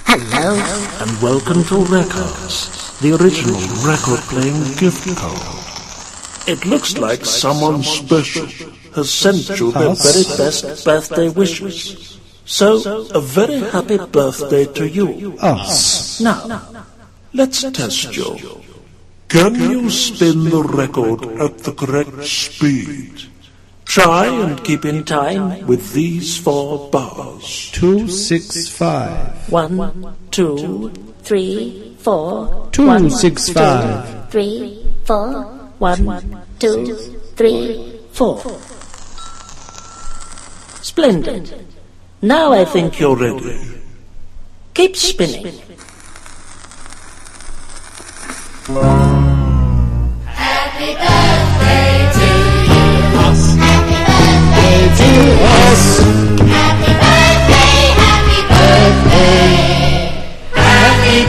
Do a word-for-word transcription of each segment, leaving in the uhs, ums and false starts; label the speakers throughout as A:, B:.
A: Hello.
B: And welcome to Records, the original record-playing gift card. It looks like someone special has sent you their very best birthday wishes. So, a very happy birthday to you.
C: Us.
B: Now, let's test you. Can you spin the record at the correct speed? Try and keep in time with these four bars.
C: Two, six, five.
A: One, two, three, four.
C: Two,
A: One,
C: six,
A: two,
C: five.
A: Three, four. One, two, three, four. Splendid. Now I think you're ready. Keep spinning.
D: Happy birthday to you.
C: Us.
D: Happy birthday to
C: us.
D: Happy birthday, happy birthday. Happy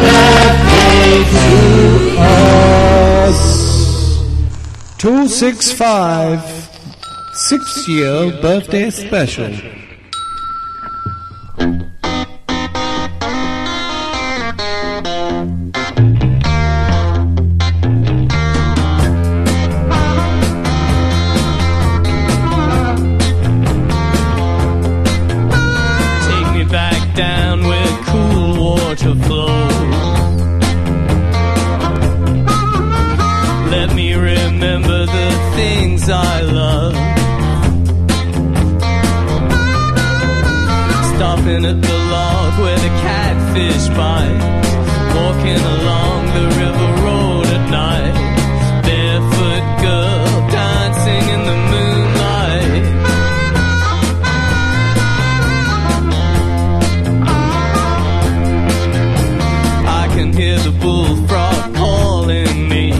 D: birthday to
C: Us. Two, six, five. Six-year birthday special.
E: Down where cool water flows. Let me remember the things I love. Stopping at the log where the catfish bite. Walking along the river road at night. Barefoot girl dancing in the moonlight. I can hear the bullfrog calling me.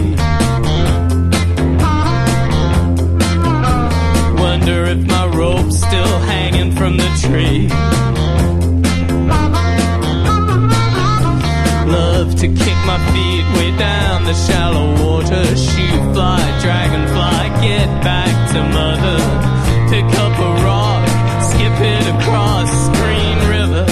E: Wonder if my rope's still hanging from the tree. Love to kick my feet way down the shallow water. Shoot fly, dragonfly, get back to mother. Pick up a rock, skip it across Green River.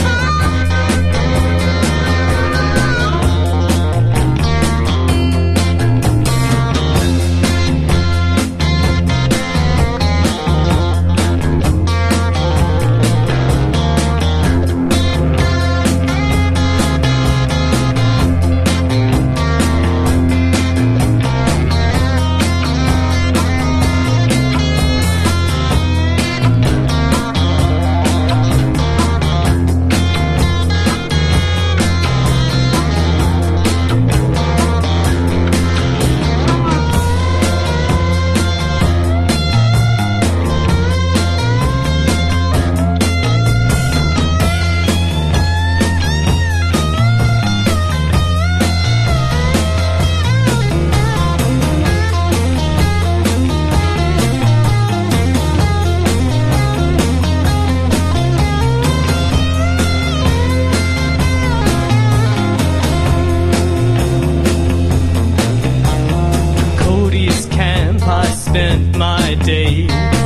E: Spent my days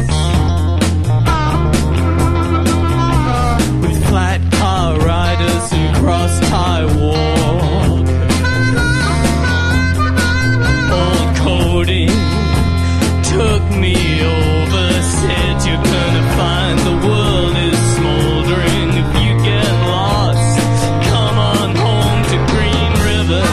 E: with flat car riders and cross-tie walkers. Old Cody took me over, said you're gonna find the world is smoldering. If you get lost, come on home to Green River.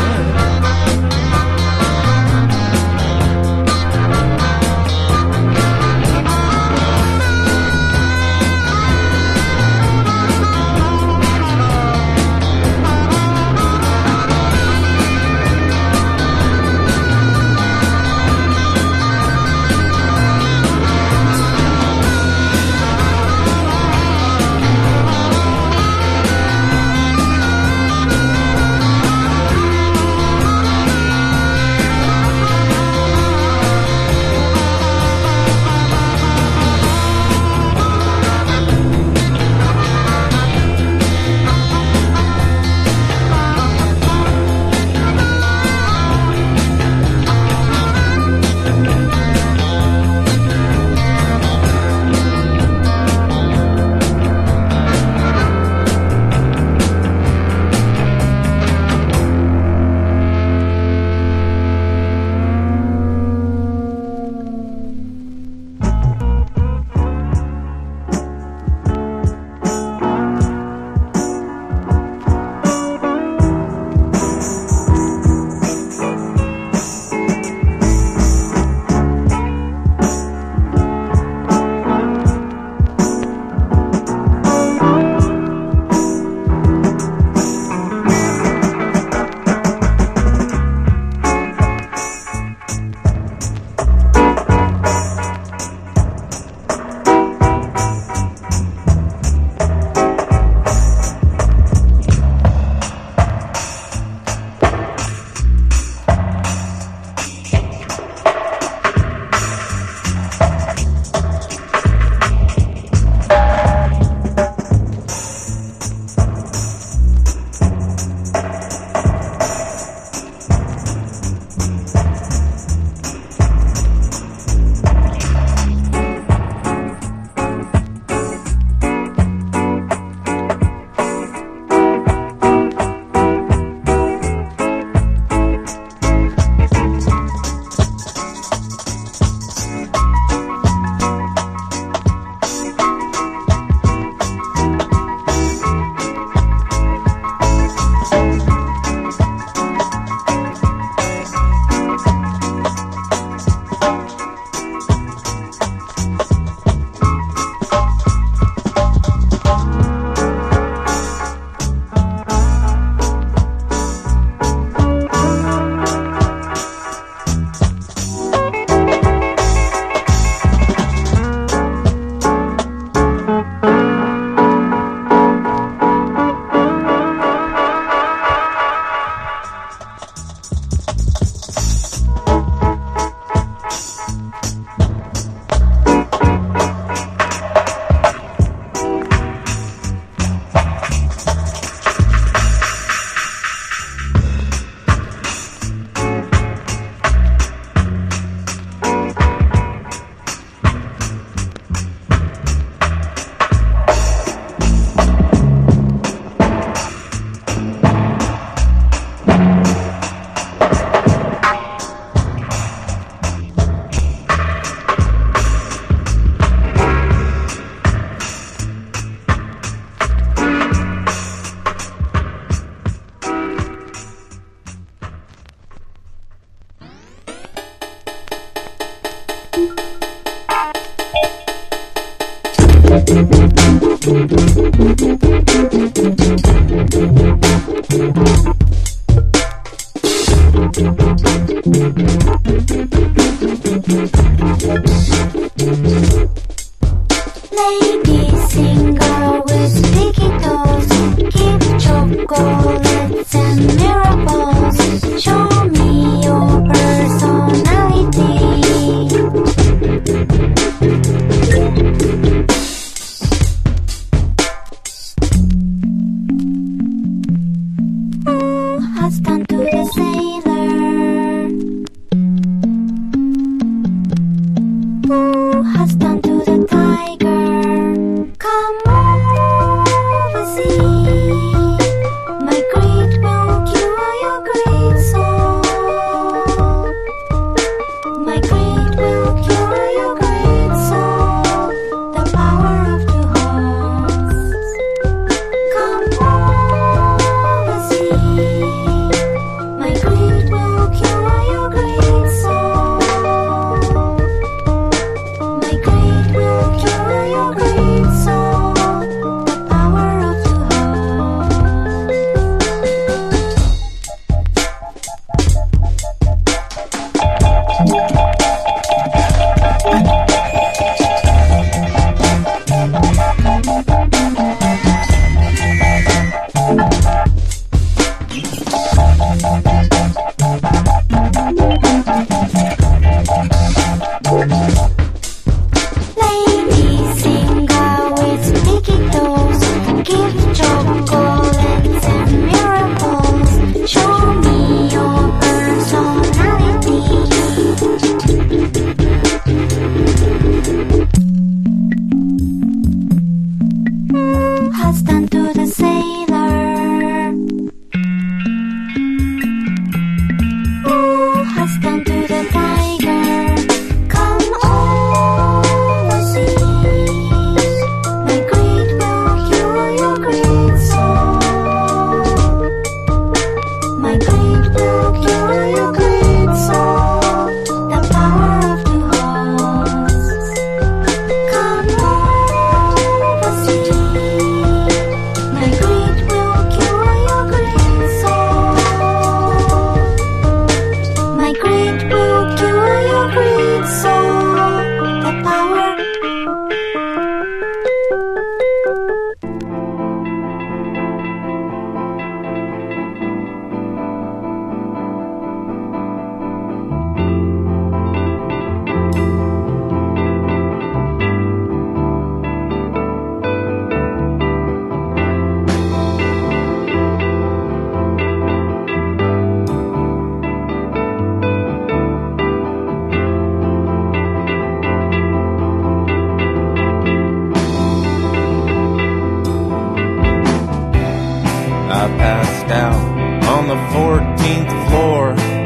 F: out on the fourteenth floor.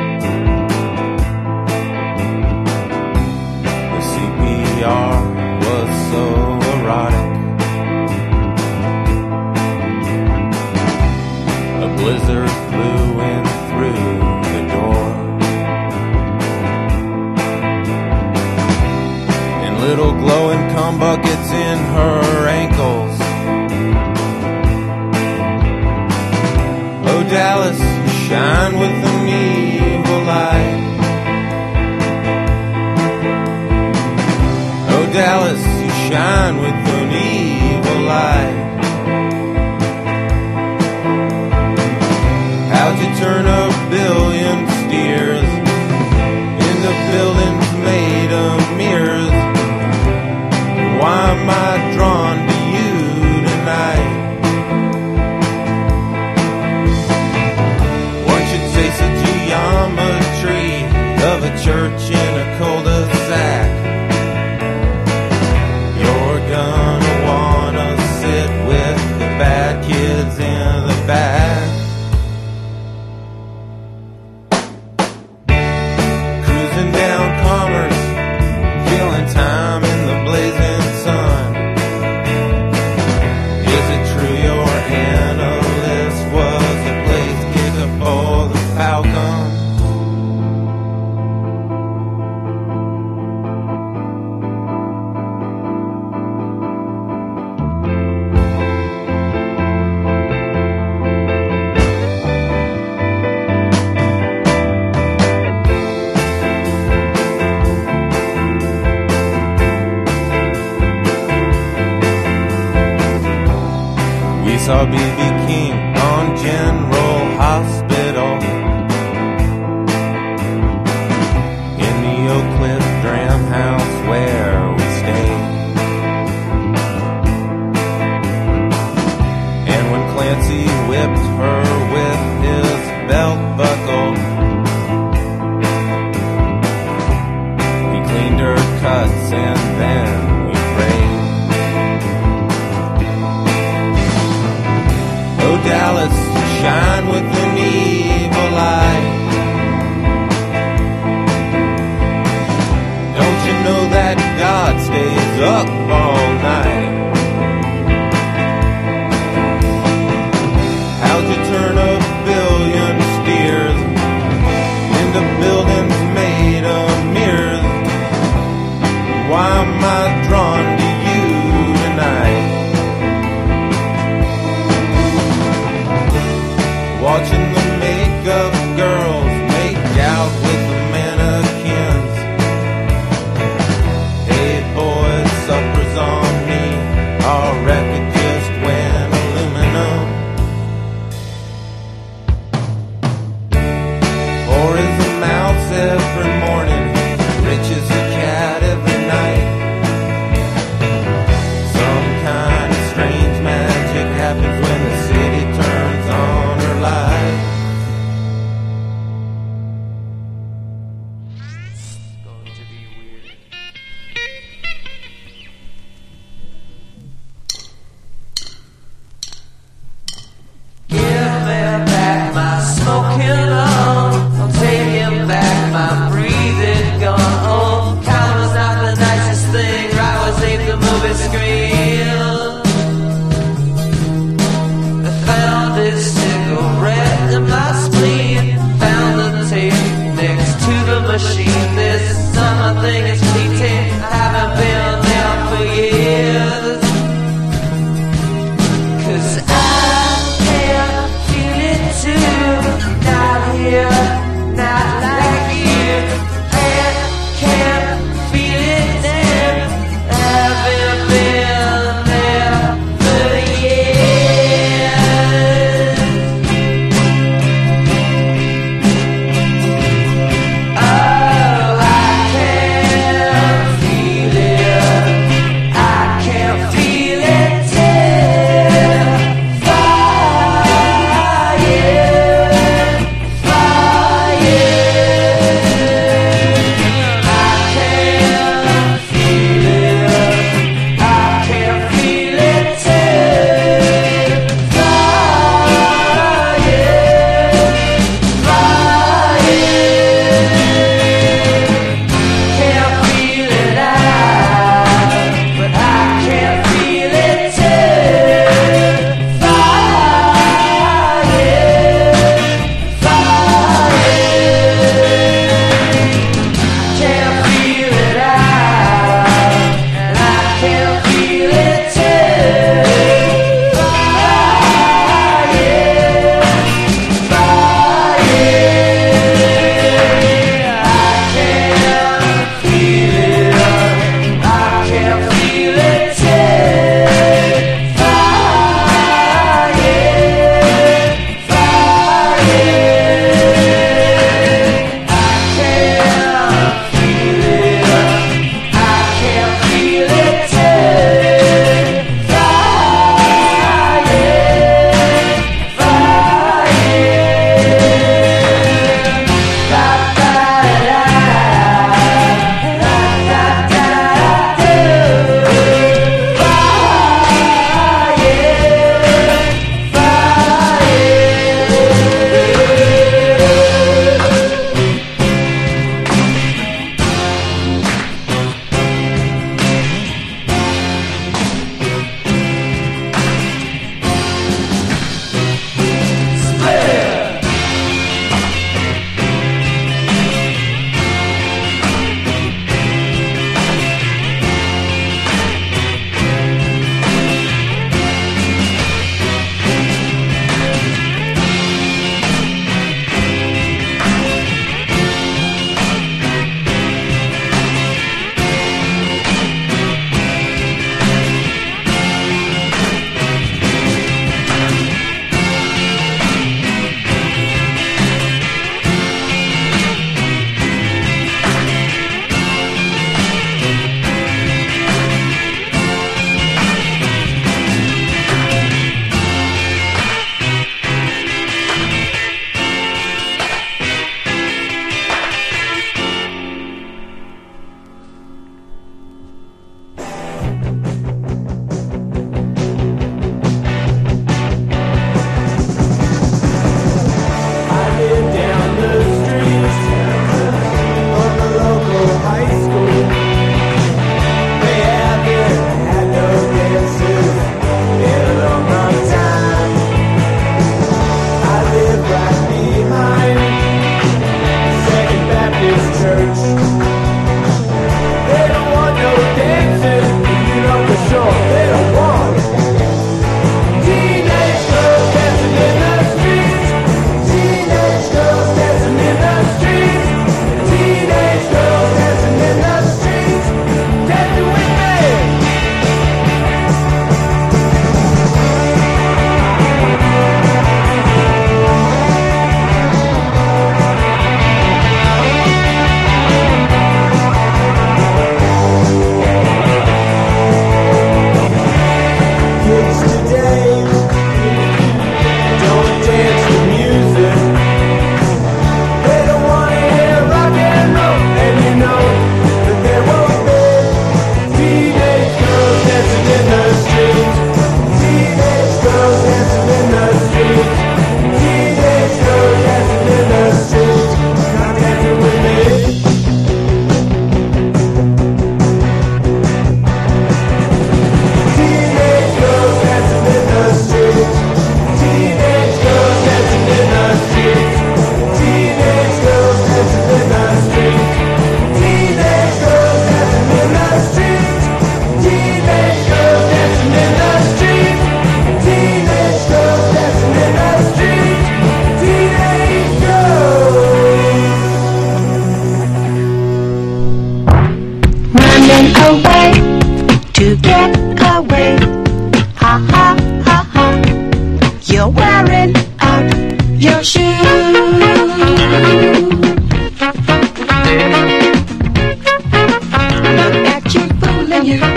F: The C P R was so erotic. A blizzard blew in through the door. And little glowing cum buckets in her ankles. Oh, Dallas, you shine with an evil light. Oh, Dallas, you shine with an evil light. How'd you turn a billion steers into buildings made of mirrors? Why am I drawn to you tonight? It's a geometry of a church in a cul-de-sac. You're gonna wanna sit with the bad kids in the back. Cruising down Commerce, killing time in the blazing sun. Is it true your analyst was a place kicker for the Falcon? We saw B B King on General Hospital. In the Oak Cliff Dram House where we stayed. And when Clancy whipped her with his belt buckle, he cleaned her cuts and then we prayed. Oh, Dallas, shine with an evil light. Don't you know that God stays up all night? How'd you turn a billion steers into buildings made of mirrors? Why am I drawn to you tonight? Watching
G: You're wearing out your shoes. Look at you fooling you,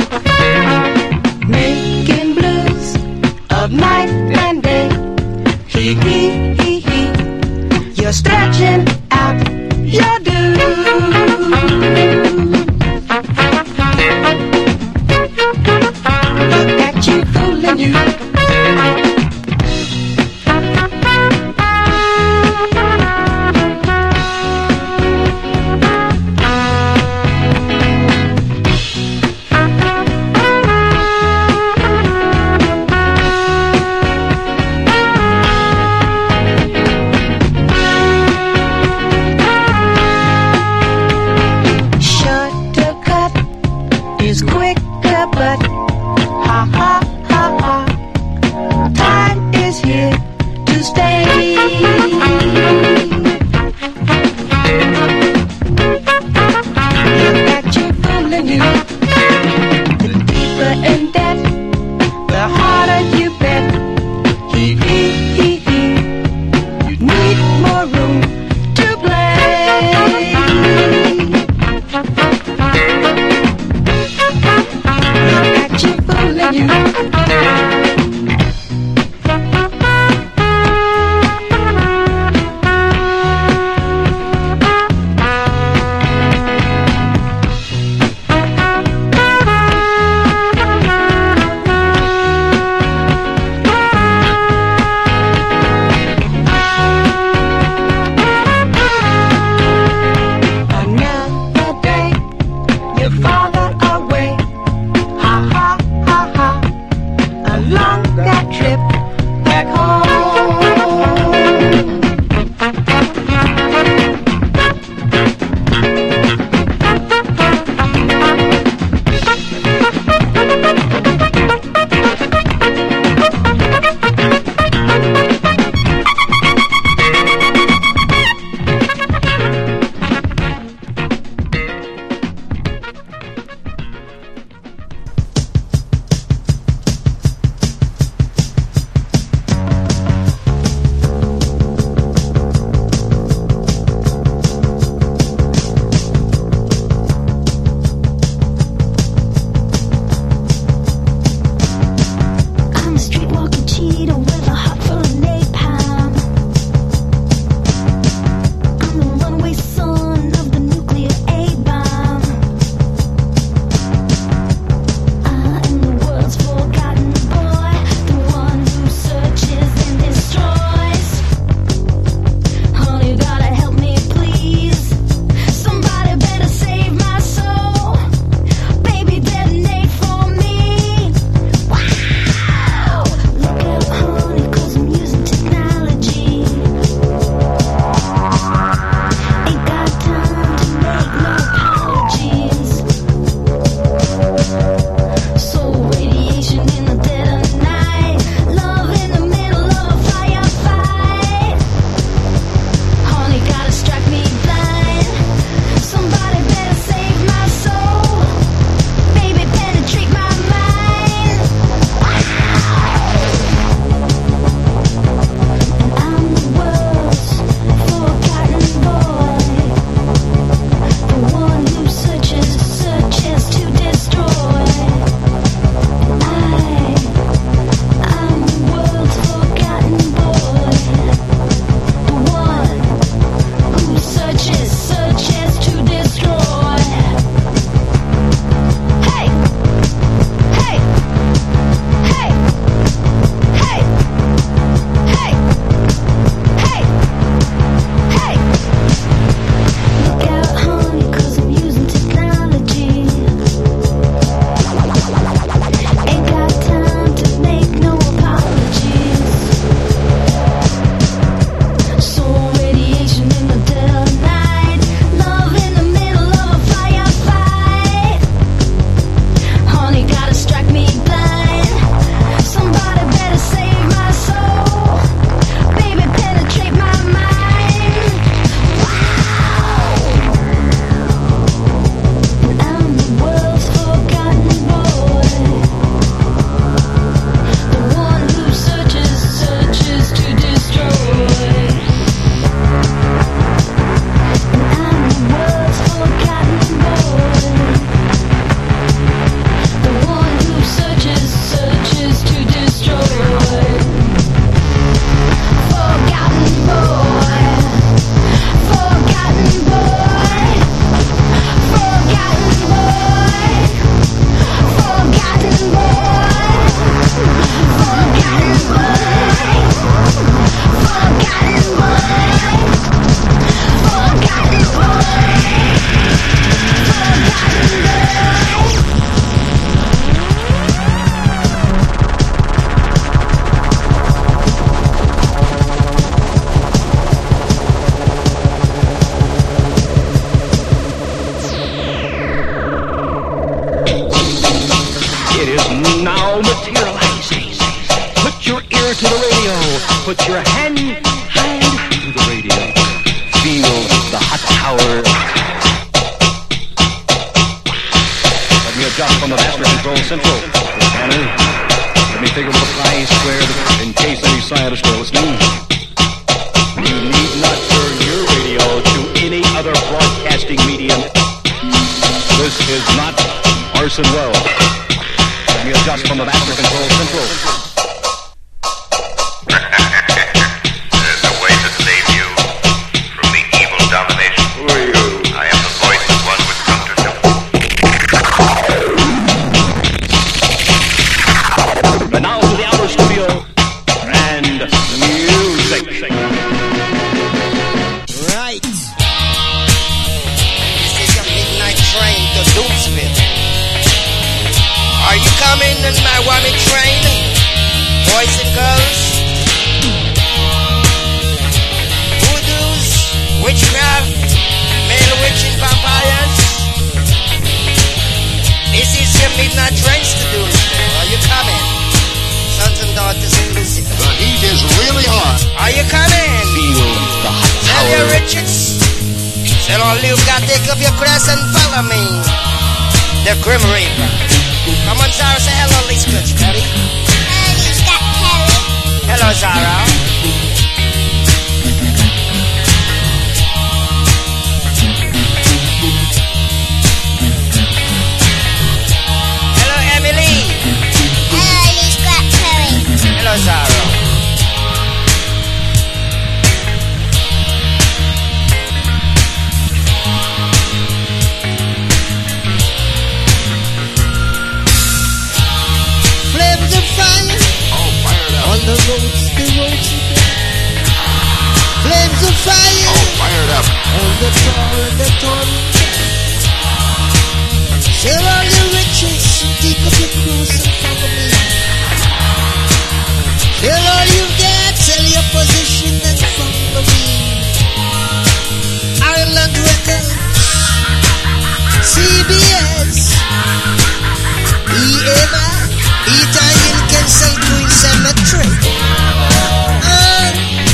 G: making blues of night and day. Hee hee hee hee. You're stretching out your dues. Look at you fooling you.
H: Put your hand, hand to the radio. Feel the hot power. Let me adjust from the master control central. Scanner. Let me figure the pi squared in case any scientists are listening. You need not turn your radio to any other broadcasting medium. This is not Orson Welles. Let me adjust from the master control central.
I: There's a way to save you from the evil domination. Who are you? I am the voice of one with contraception.
H: And now to the outer studio and music.
J: Right. This is a midnight train to Doomsville. Are you coming in my one train? Boys and girls? Voodoos, witchcraft, male witch and vampires? This is your midnight train to Doomsville. Are you coming? Sons and daughters in Lucifer.
K: The heat is really hot.
J: Are you coming?
H: Feel the hot
J: Tell
H: power.
J: your Richards. Tell all you've got, take up your cross and follow me. The Grim Reaper. Come on, Zara, say hello, Lisa Kutch, Betty. Hello, Zara. Hello, Emily. Hello, Zara.
G: Flames of fire
K: All fired up.
G: on the roads, the roads again. Flames of fire
K: All fired up.
G: on the tar and the torrent. Sell all your riches and take up your cross and follow me. Sell all you've got, sell your position and follow me. Ireland Records, C B S, E M I, Italian Cancel Green Cemetery. And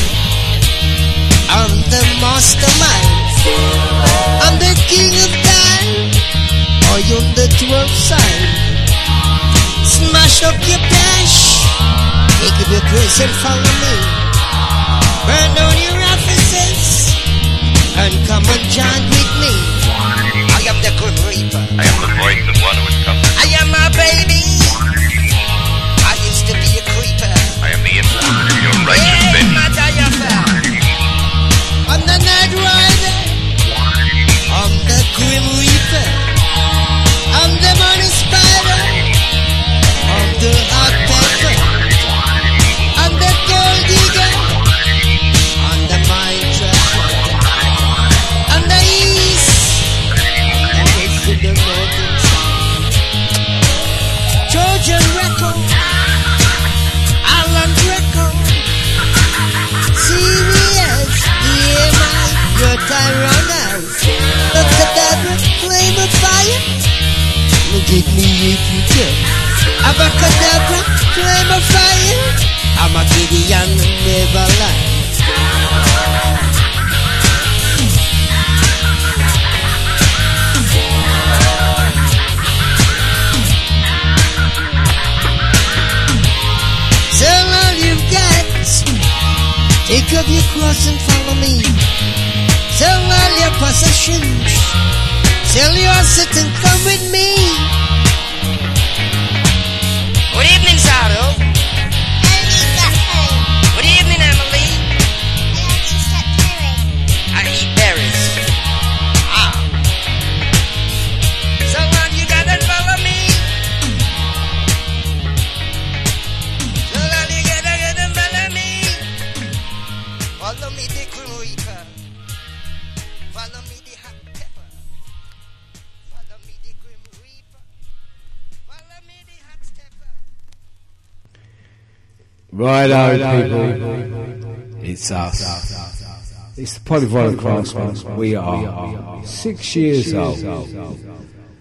G: I'm the mastermind. I'm the king of time. Are you on the twelfth side? Smash up your cash. Take up your grace and follow me. Burn down your offices and come and join with me.
J: I am the Grim Reaper.
I: I am the voice of one who is comforted.
J: I am my baby. I used to be a creeper.
I: I am the influence of your righteous
J: Hey,
I: vengeance.
J: Matayafa.
G: I'm the Night Rider. I'm the Grim Reaper. I'm the Money Spider. I'm the Hot Pepper. I'm the Gold Digger. I'm the Mind Trapper. I'm the East. I'm the to the North and South. Trojan Record. Island Record. C B S, E M I, your time run out. Look at that flame of fire. Look at me if you can. Abacadabra, flame of fire. I'm a Gideon, never lie. Sell all you've got. Take up your cross and follow me. Sell all your possessions. Sell your assets and come with me.
J: Good evening, Zaro. Good evening, Emily. I eat berries. Ah. So long you gotta follow me. So long you gotta, gotta follow me. Follow me, the Grim Reaper. Follow me, the Hot Pepper. Follow me, the Grim Reaper. Follow me, the Hot Pepper.
C: Righto, people. It's us. It's the Polyvinyl Craftsmen. We are six years old.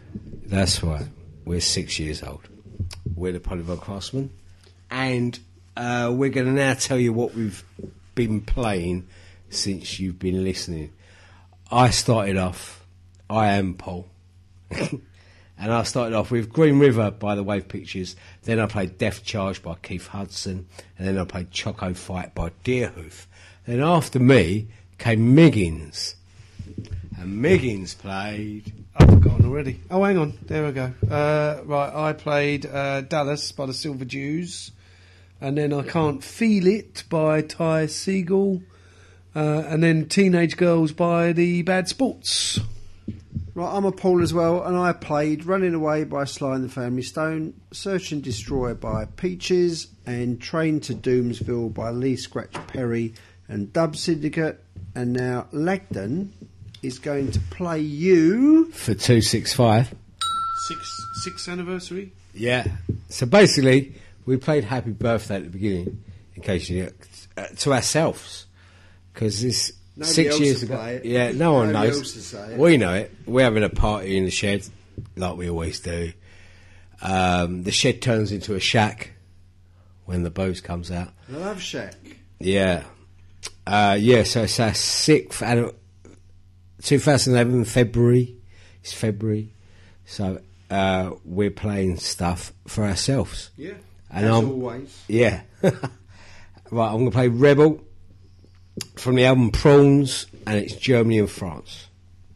C: That's right. We're six years old. We're the Polyvinyl Craftsmen. And uh, we're going to now tell you what we've been playing since you've been listening. I started off, I am Paul, and I started off with Green River by the Wave Pictures, then I played Death Charge by Keith Hudson, and then I played Choco Fight by Deerhoof. Then after me came Miggins, and Miggins played...
L: I've forgotten already. Oh, hang on, there we go. Uh, right, I played uh, Dallas by the Silver Jews, and then I Can't Feel It by Ty Segall, uh, and then Teenage Girls by the Bad Sports.
M: Right, I'm a Paul as well, and I played Running Away by Sly and the Family Stone, Search and Destroy by Peaches, and Train to Doomsville by Lee Scratch Perry and Dub Syndicate. And now Lagden is going to play you...
C: For two sixty-five.
L: Six, sixth anniversary?
C: Yeah. So basically, we played Happy Birthday at the beginning, in case you uh, to ourselves. Because this...
M: Nobody
C: Six
M: else
C: years
M: will
C: ago,
M: play it.
C: yeah, no one
M: Nobody
C: knows.
M: else will say it.
C: We know it. We're having a party in the shed, like we always do. Um, the shed turns into a shack when the booze comes out.
M: Love Shack.
C: Yeah, uh, yeah. So it's our sixth, twenty eleven February. It's February, so uh, we're playing stuff for ourselves.
M: Yeah,
C: and
M: as
C: I'm,
M: always.
C: Yeah. Right, I'm going to play Rebel from the album Prawns, and it's Germany and France.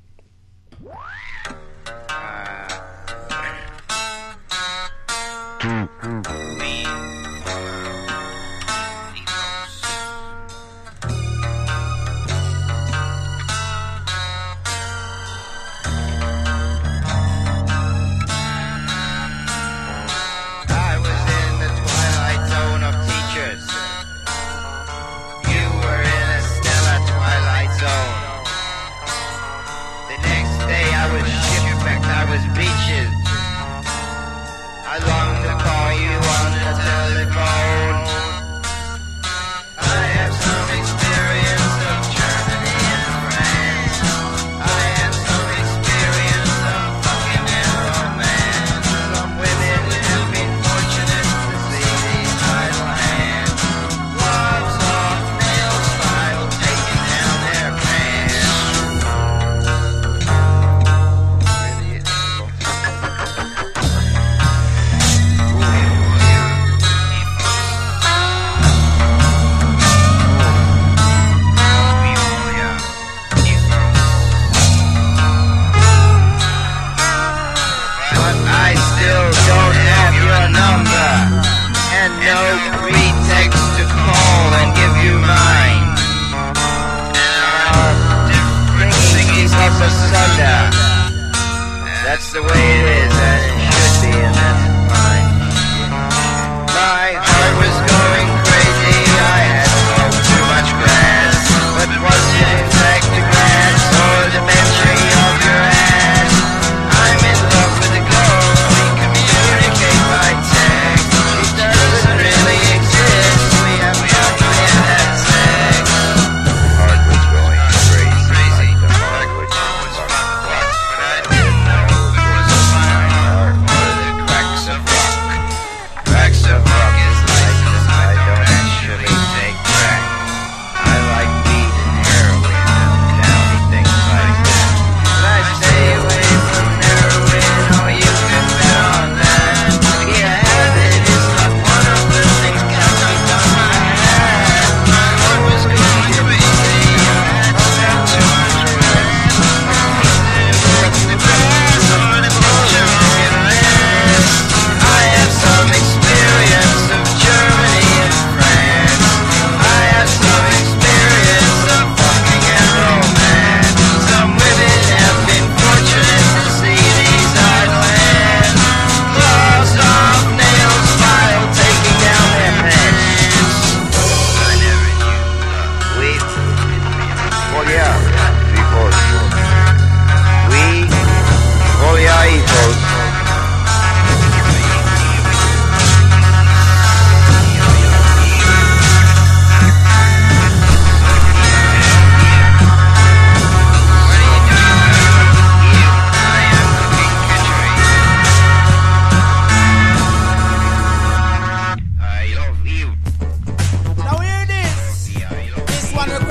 J: I was in the twilight zone of teachers. You were in a stellar twilight zone. The next day I was shipwrecked, I was beaches. I longed to call you on the telephone. I have some experience of Germany and France. I have some experience of fucking and romance. Some women have been fortunate to see these idle hands. Love soft nails filed, taking down their pants. Really,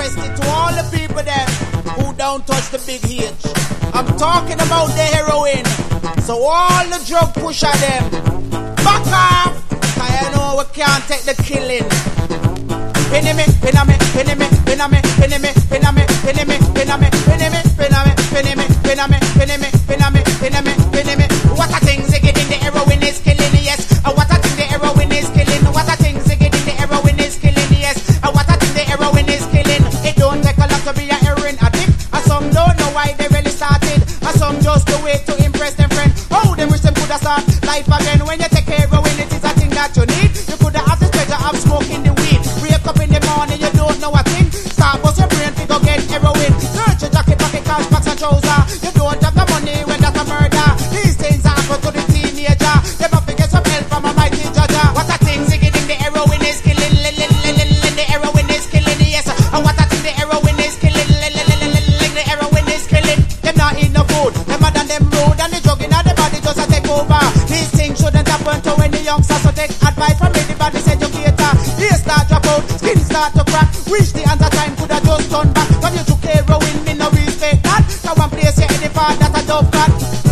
N: addressed it to all the people them who don't touch the big H. I'm talking about the heroin. So all the drug pusher them, back off, 'cause I know we can't take the killing. Pinny me, pinna me, pinny me, pinna me, pinny me, pinna me, pinny me, pinna me, pinny me, pinna me, pinny me, pinna me, pinny me, pinna me, pinna me, pinny me. What a thing they get in the heroin is killing, yes. And what a thing the heroin is killing. What a thing they get in the heroin is killing, yes. And what a thing the heroin is killing. It don't take a lot to be a heroin addict. And some don't know why they really started. And some just do it to impress them friend. Oh, them wish them could have start life again. When you take heroin, it is a thing that you need. You could have the pleasure of smoking the weed. Wake up in the morning, you don't know a thing. Start bust your brain, figure get heroin. Search your jacket, pocket, cash, box and trouser. You don't have the money when that's a murder. These things happen to the teenager. They must get some help from a mighty judge. What a thing, zigging, the heroin is killing. The heroin is killing, yes. And what a thing, the heroin is killing. The heroin is killing. Them not eat no food. Them mad and them rude. And the drug in the body just a take over. These things shouldn't happen to any youngsters. So take advice from anybody's educator. Here start drop out, skin start to crack. Wish the answer time could have just turned back. When you took heroin, me no respect that. Now one place you any part that a dove cat.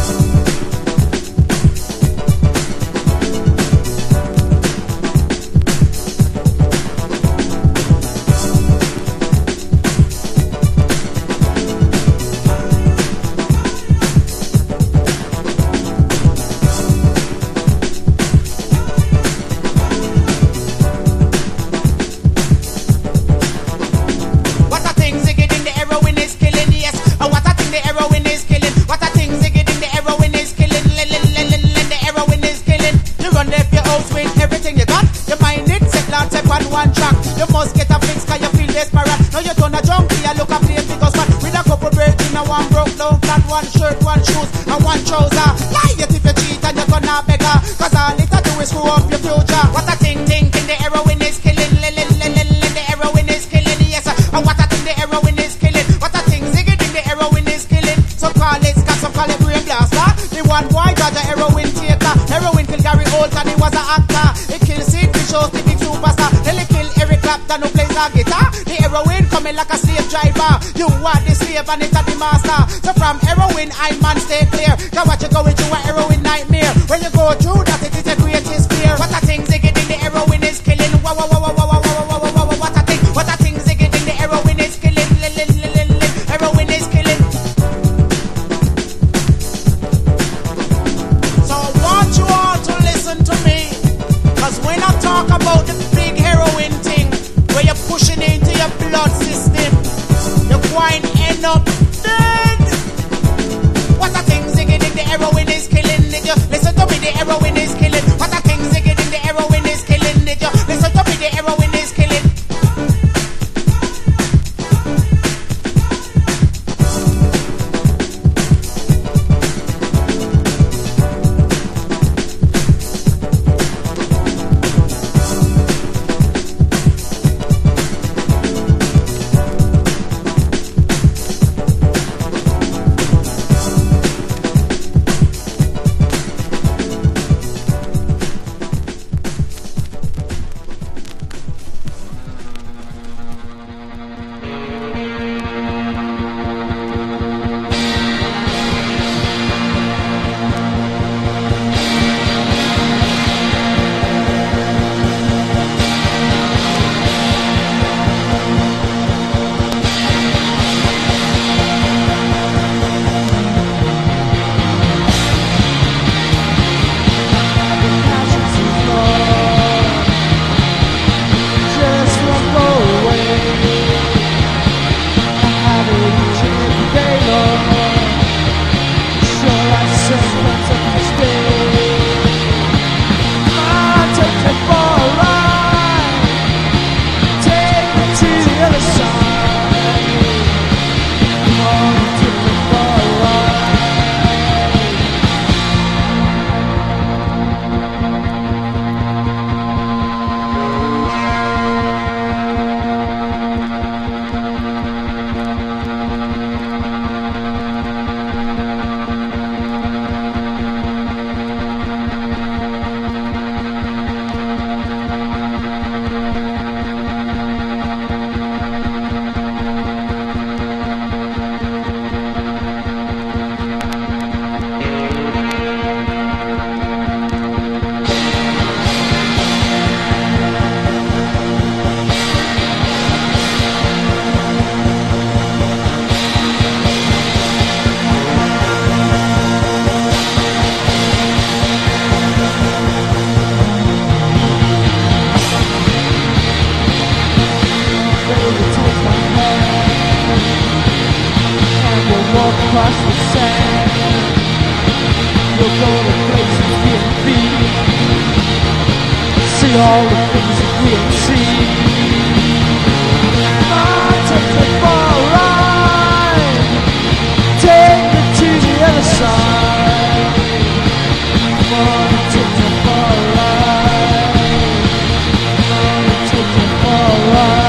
N: One track, you must get a fix 'cause you feel desperate. Now you turn a junkie, you look a play figure spot. With a couple braids in a one broke down flat, one shirt, one shoes, and one trouser. Lie it if you cheat and you're gonna beggar, 'cause all it do is screw up your future. What a thing, thing, thing, the heroin is killing, li, li, li, li, li, the heroin is killing, yes. And what a thing, the heroin is killing. What a thing, ziggy, thing, the heroin is killing. Some call it scott, some call it brain blaster. The one boy got a heroin taker. Heroin kill Gary Holt and he was an actor. It killed Sid Vicious, the big superstar. That no plays a guitar. The heroin coming like a slave driver. You are the slave and it's the master. So from heroin, I man stay clear. Cause what you going through a heroin nightmare. When you go through that, it is a greatest fear. What a thing they get in the heroin is killing. Wow, wow, wow, wow, wow, wow, wow, wow, wow. What a thing, what a thing they get in the heroin is killing. Li, li, li, li, li. Heroin is killing. So I want you all to listen to me. Cause when I talk about the big heroin thing, where you're pushing into your blood system, the wine end up dead. What a thing, zigging, the heroin is killing. Did you listen to me? The heroin is killing. What a thing, zigging, the heroin is killing. Did you listen to me? The heroin is killing.
E: across the sand. We'll go to places we ain't been. See all the things that we ain't seen. Oh, take me for a ride. Take me to the other side. Come on, take me for a ride. Come on, take me for a ride.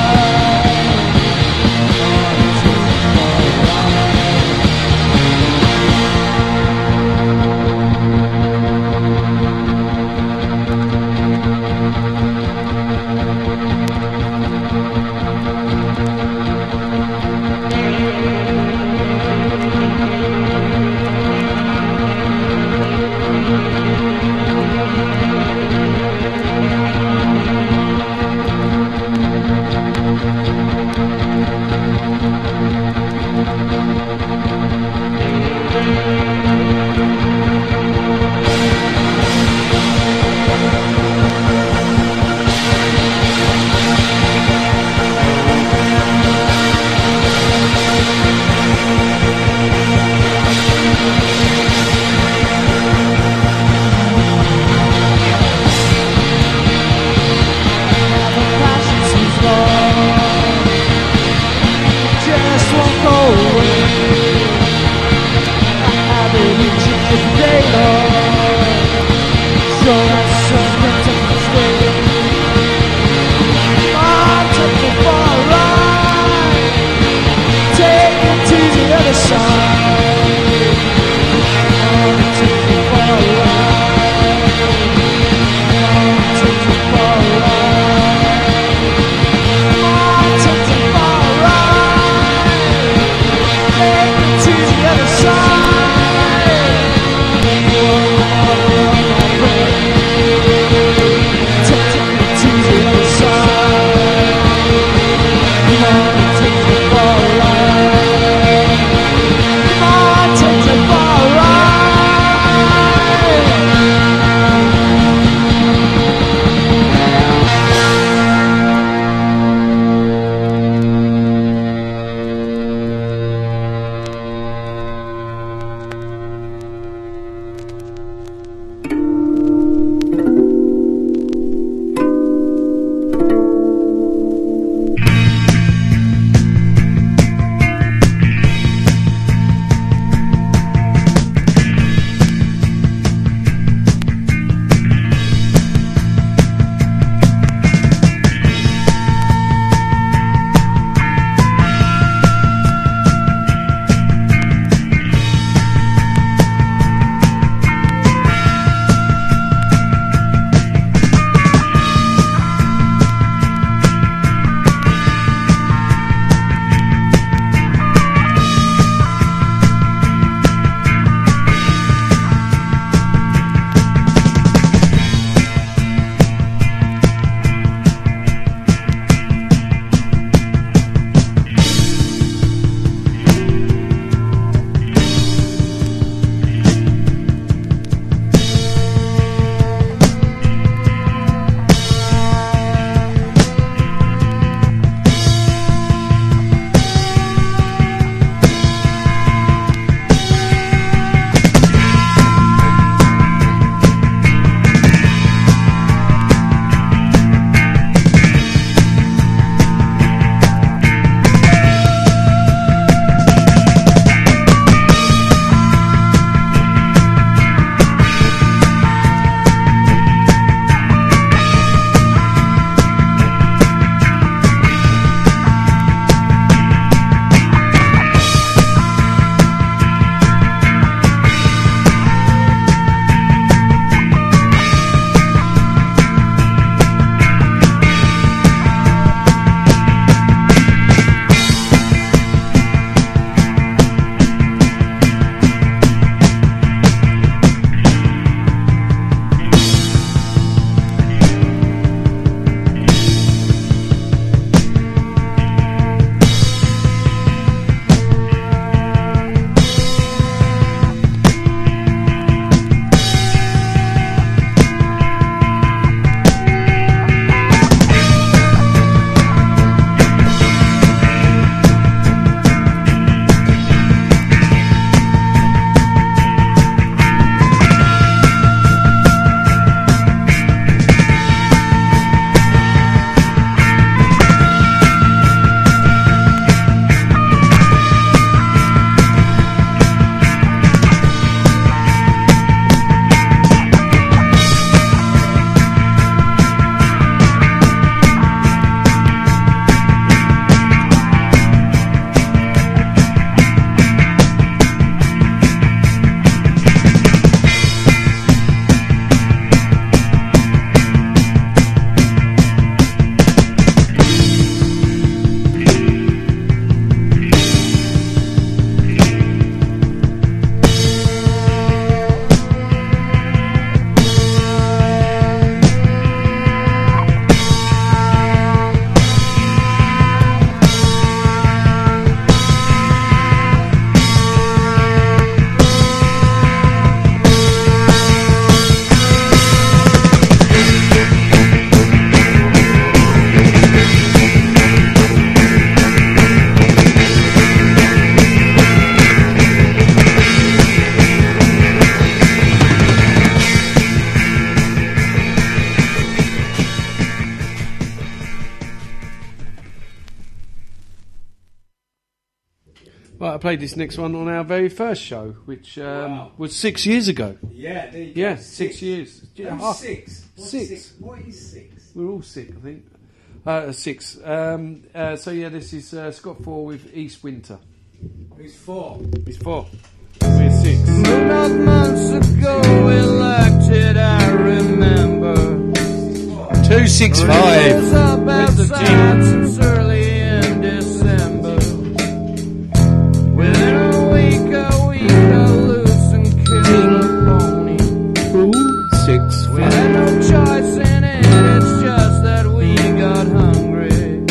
L: Right, I played this next one on our very first show, which um,
C: Wow.
L: was six years ago.
C: Yeah, there you go.
L: Yeah, six, years. Yeah,
C: Who's
L: ah,
C: six? What's
L: Six.
C: six? What is six?
L: We're all sick, I think. Uh, six. Um, uh, so yeah, this is uh, Scott Four with East Winter.
C: Who's four?
L: It's four. We're six.
E: Enough months ago elected, I remember.
L: Two six
E: It
L: five.
E: was up
L: Where's the
E: outside
L: G?
E: since early in December. Within a week, a week, I loose and killed a pony.
L: Two six
E: We had no choice in it, it's just that we got hungry.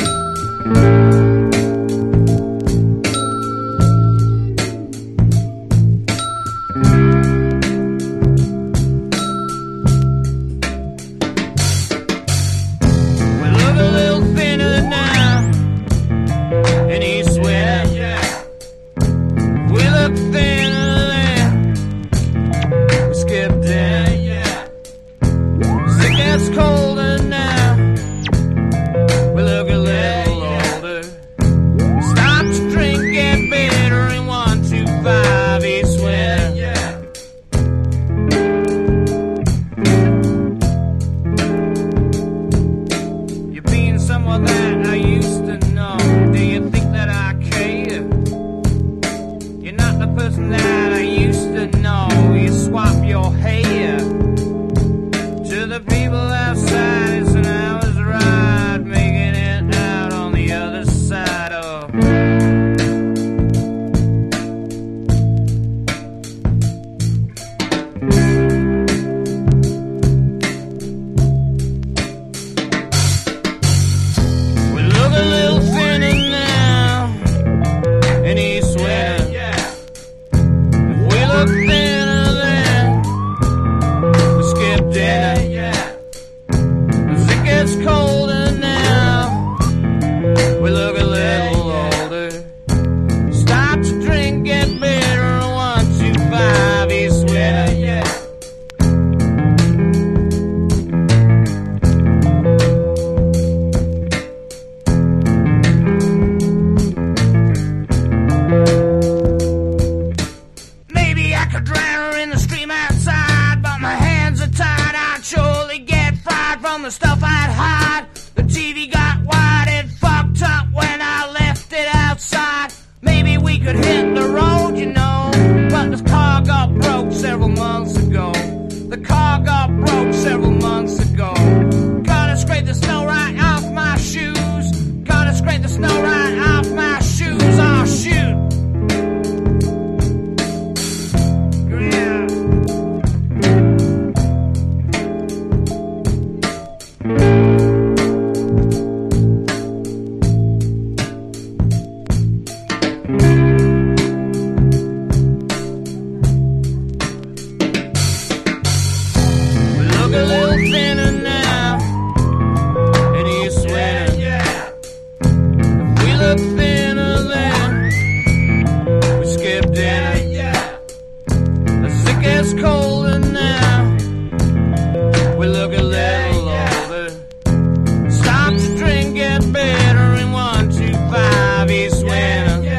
E: We look a little thinner now in East Winter. We look thinner then. We skipped dinner. It gets colder now. We look a little older. Stop to drink, get bitter in one two five East Winter. You've been someone that I used to know. Do you think that I care? You're not the person that I used to know. You swap your hair. To the people outside, it's an hour's ride, making it out on the other side of. We look a little thinner now in East Winter. If we look thinner then we skip dinner. As it gets colder now, we look a little older. Stop to drink, get bitter, one, two, five, East Winter. Maybe I could drown her in the stream outside, but my hands are tied. I'd surely get fried from the stuff I'd hide. The T V got wide, it fucked up when I left it outside. Maybe we could hit the road, you know, but the car got broke several months ago. The car got broke several months ago. Gotta scrape the snow right off my shoes. Gotta scrape the snow right off my shoes. Oh, shoot. Yeah. We look a little thinner now in East Winter. If we look thinner then we skip dinner. As it gets colder now, we look a little older. Stop to drink, get better in one, two, five East Winter.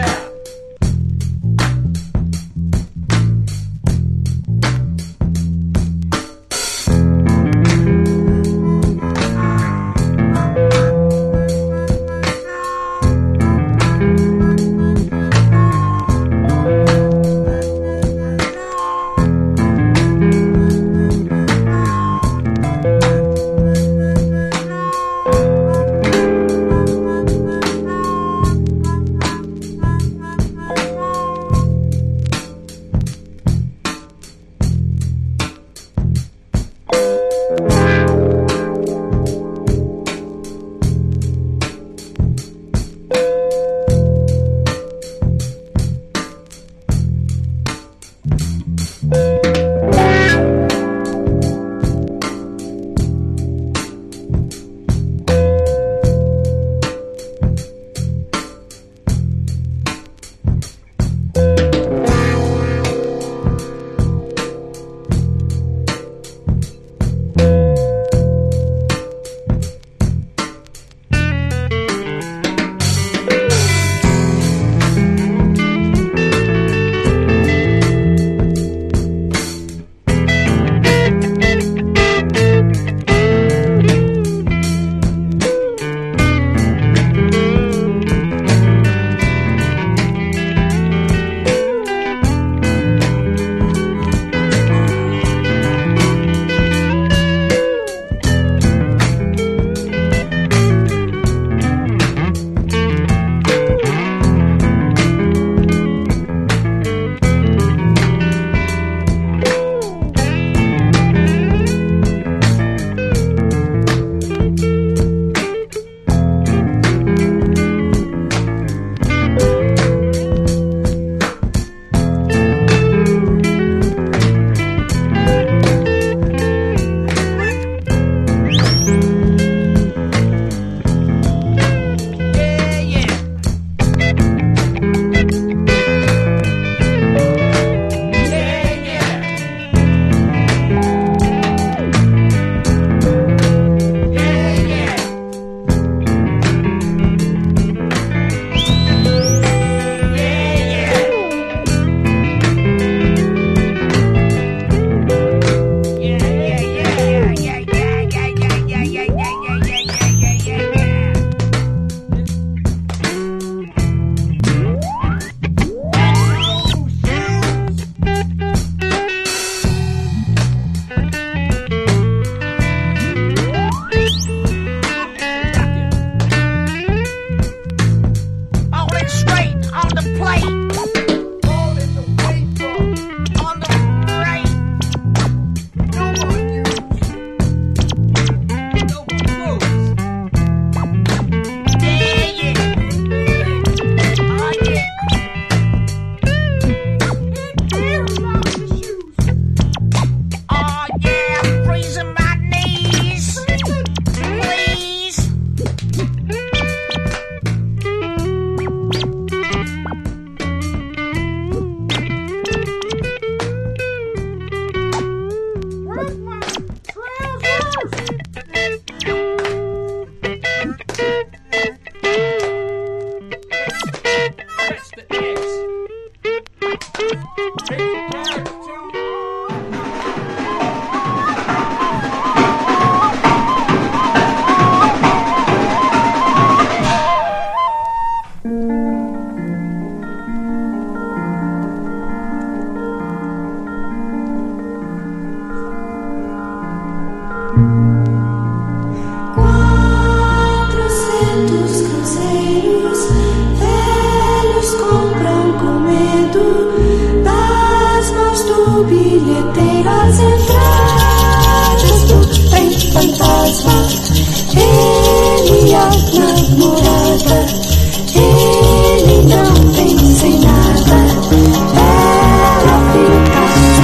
O: Quatrocentos cruzeiros velhos compram com medo das mãos do bilheteiro as entradas do trem fantasma. Ele a namorada, ele não pensa em nada, ela fica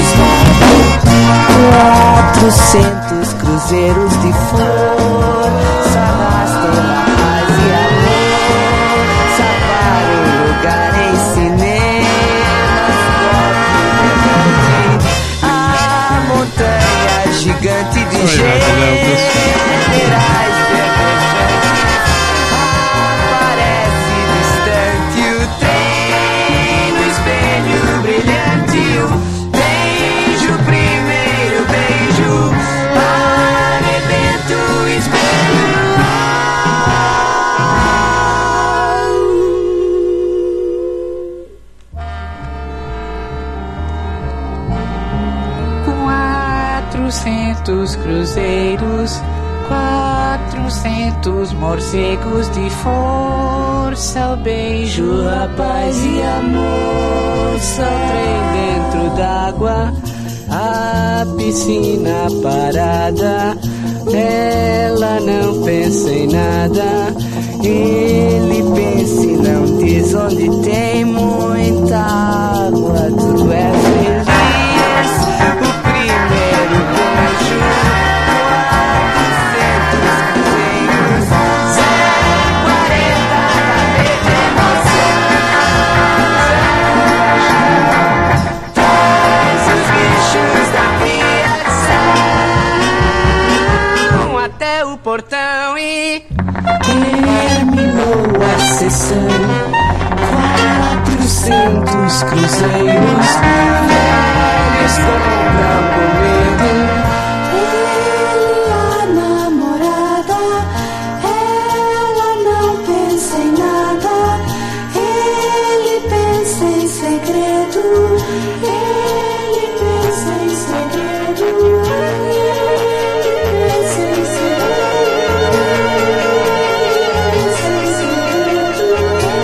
O: assustada.
P: Quatrocentos cruzeiros de força arrastam a paz e amor, salvaram lugar em cinemas, golpe rebelde, a montanha gigante de generais verdejantes aparece distante, o trem no espelho brilhante, o beijo, primeiro beijo, arrebenta o espelho. Quatrocentos cruzeiros, quatrocentos morcegos de força, o beijo, a paz e amor, só trem dentro d'água, a piscina parada, ela não pensa em nada, ele pensa e não diz onde tem muita água, tudo é feliz. O primeiro beijo, quatrocentos cruzeiros, zero quarenta da rede emoção, traz os bichos da criação até o portão e terminou a sessão. Quatrocentos cruzeiros velhos compram com medo.
O: Ele a namorada, ela não pensa em nada, ele pensa em segredo, ele pensa em segredo, ele pensa em segredo, pensa em segredo,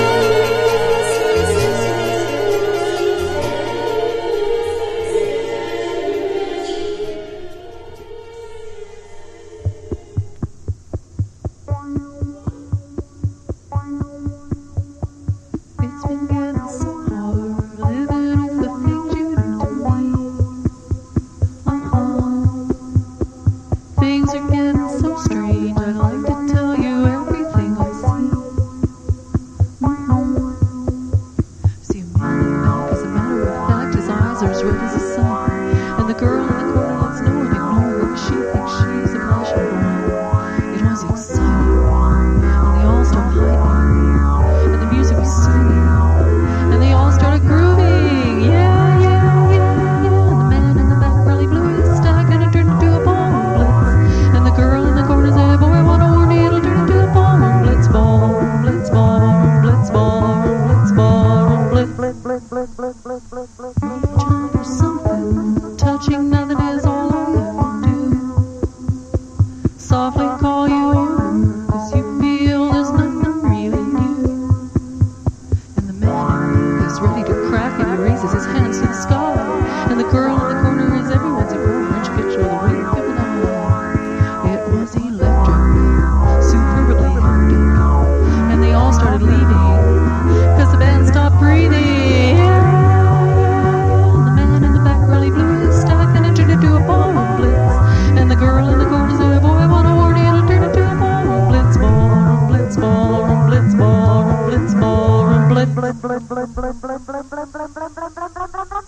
Q: It's been getting so hard living with the things you do to me. Uh-huh. Things are getting so strange. I'd like to tell you everything I see. Mm-hmm. See a man in the back, as a matter of fact, his eyes are as red as the sun. And the girl in the corner looks north, ignoring. She thinks she's a flesh and blood. It was exciting. And they all start hiding. And the music was singing. And they all started grooving. Yeah, yeah, yeah, yeah. And the man in the back really blew his stack and it turned into a bomb blitz. And the girl in the corner said, boy, what a warning, it'll turn into a bomb blitz, bomb blitz, bomb blitz, bomb blitz, bomb blitz, blitz, blitz, blitz, blitz, blitz, blitz, blitz. Reach out for something, touching nothing is all I ever do. Softly call you over, 'cause you feel there's nothing really new. And the man is ready to crack and he raises his hands to the sky. And the girl in the corner is everyone's a girl when she gets you with a wink of an eye. It was electric, superbly hectic. And they all started leaving, 'cause the band stopped breathing. And the man in the back really blew his stack and it turned into a bomb blitz. And the girl in the corner said, boy, what a warning, it'll turn into a bomb blitz, bomb blitz, bomb blitz, bomb blitz, bomb blitz, blitz, blitz, blitz, blitz, blitz, blitz, blitz, blitz, blitz, blitz, blitz.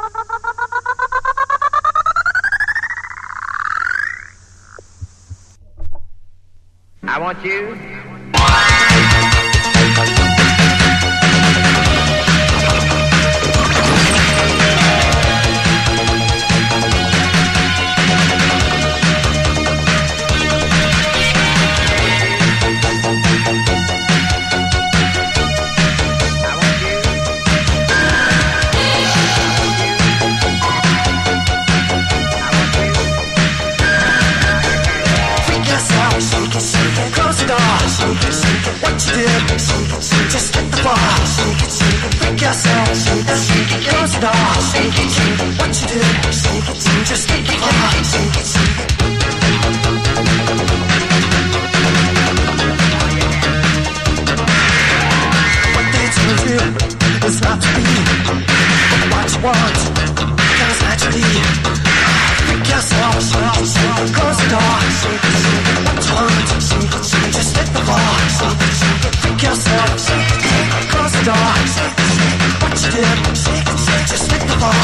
P: I want you.
R: you did, just hit the floor. Freak yourself, close the door. What you did, just hit the floor. What they told you is not to be what you want, comes naturally. Freak yourself, close the door. What you want, just hit the floor. Freak yourself, close the door. What you did, just hit the floor.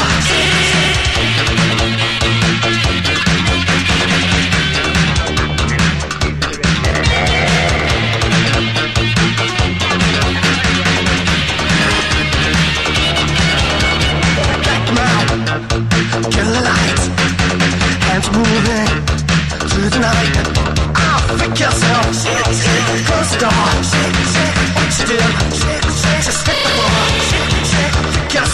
R: Kill the lights, hands moving through the night. Ah, freak yourself, close the door. What you did, just hit the floor. Freak yourself.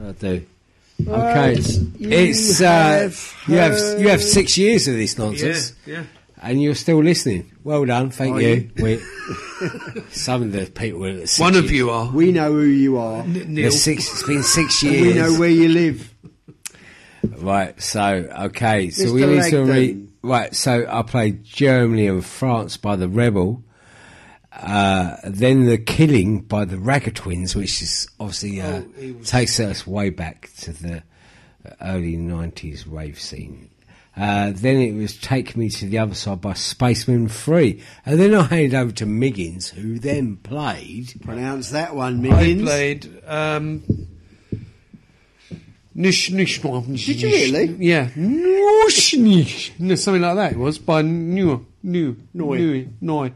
C: I do.
M: Right,
C: Okay,
M: you
C: it's uh,
M: have
C: you have you have
M: heard-
C: six years of this nonsense,
L: Yeah, yeah.
C: and you're still listening. Well done, thank
M: Are
C: you.
M: you?
C: We, some of the people, at six
L: One of
C: years-
L: you are.
M: We know who you are.
C: the six. It's been six years.
M: We know where you live.
C: Right, so, okay, so
M: Mister
C: we need to
M: Langdon.
C: read. Right, so I played Germany and France by the Rebel, uh, then The Killing by the Ragga Twins, which is obviously uh,
L: Oh, he was-
C: takes us way back to the early nineties rave scene. Uh, then it was Take Me to the Other Side by Spaceman Free. And then I handed over to Miggins, who then played.
M: Pronounce that one,
L: I
M: Miggins.
L: played. Um, Nish, nish, nish,
M: Did you really?
L: Yeah. Nish, nish. No, something like that it was by New. New.
M: Noi.
L: New. Noi.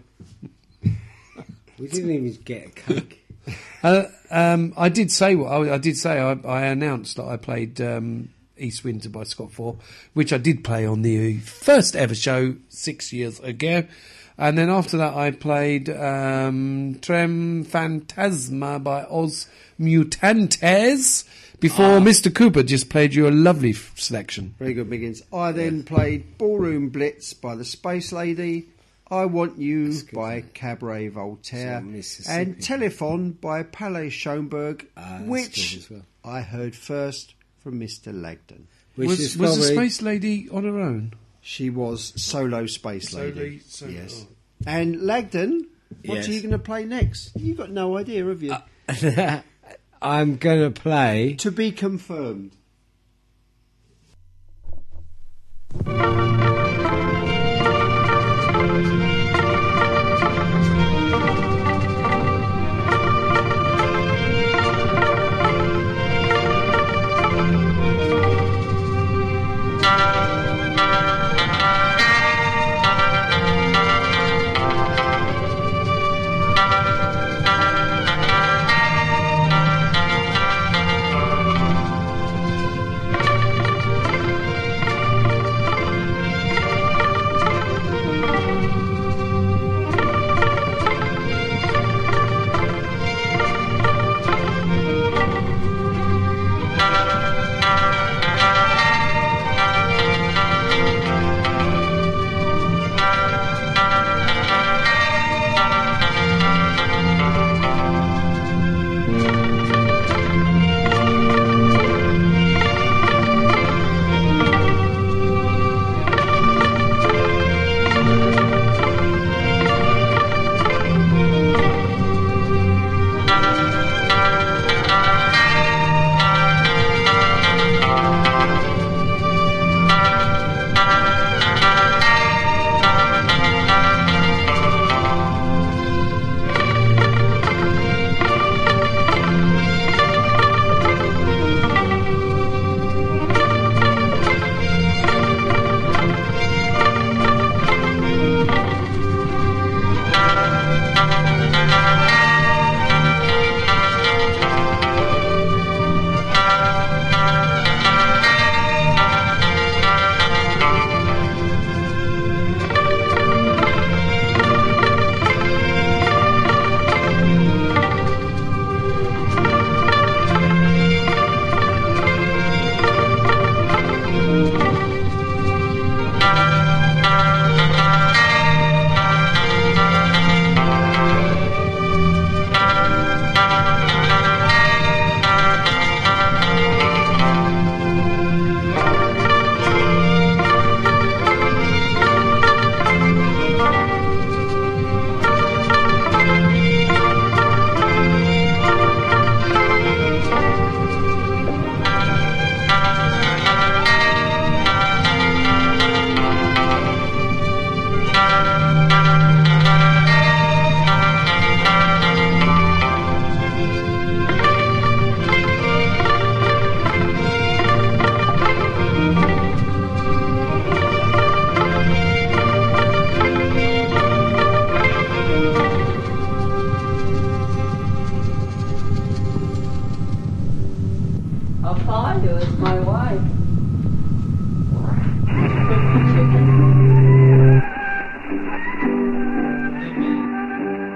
C: We didn't even get a cake.
L: Uh, um, I did say what I, I did say. I, I announced that I played um, East Winter by Scott Four, which I did play on the first ever show six years ago, and then after that I played um, Trem Phantasma by Os Mutantes. Before Mister Cooper just played you a lovely f- selection.
M: Very good, Miggins. I then played Ballroom Blitz by the Space Lady, I Want You by Cabaret Voltaire,
C: So Mississippi.
M: and Telephone by Palais Schoenberg,
C: Ah, that's
M: which
C: good as well.
M: I heard first from Mister Langdon.
C: Which
L: Was,
C: is
L: was the
C: probably-
L: Space Lady on her own?
M: She was solo Space
L: Solo-
M: Lady.
L: solo-
M: yes.
L: oh.
M: And Langdon, what
C: Yes.
M: are you going to play next? You've got no idea, have you?
C: I'm going to play.
M: To be confirmed.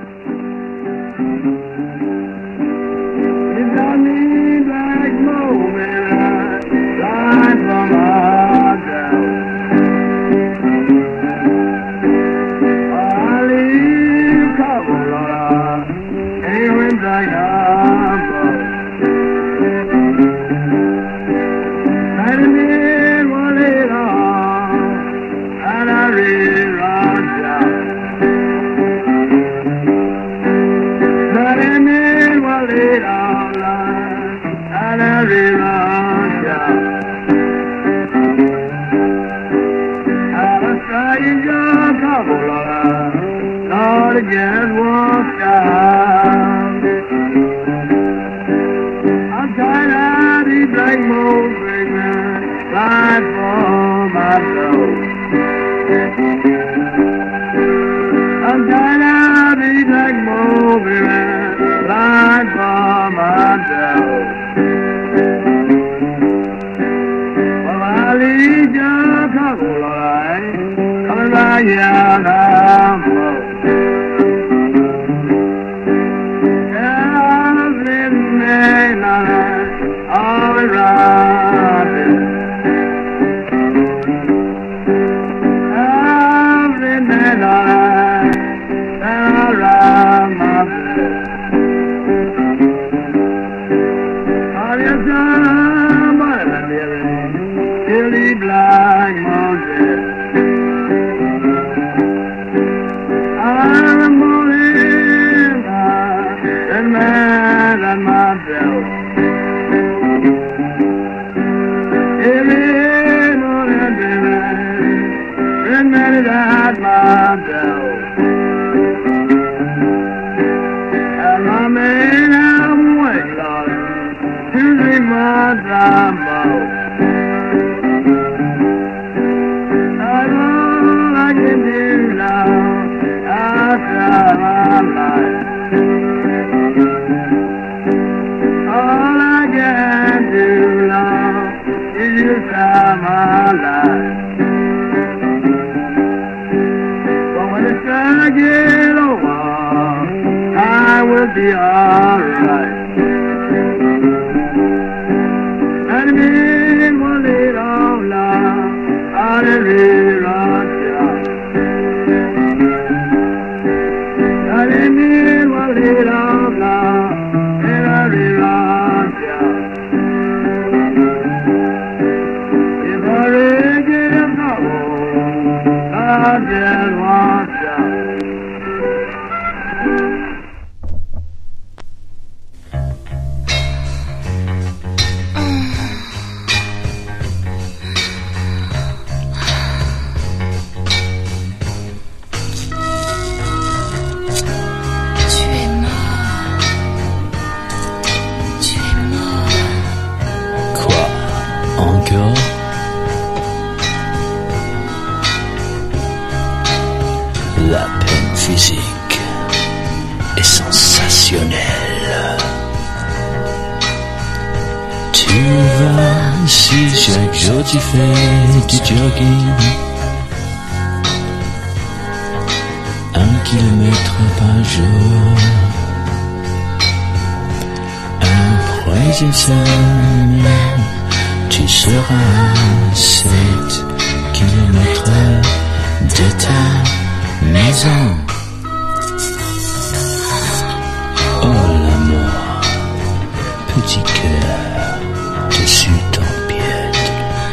O: It's on me like smoke.
S: Tu seras à sept kilomètres de ta maison. Oh l'amour, petit cœur, dessus t'empiète.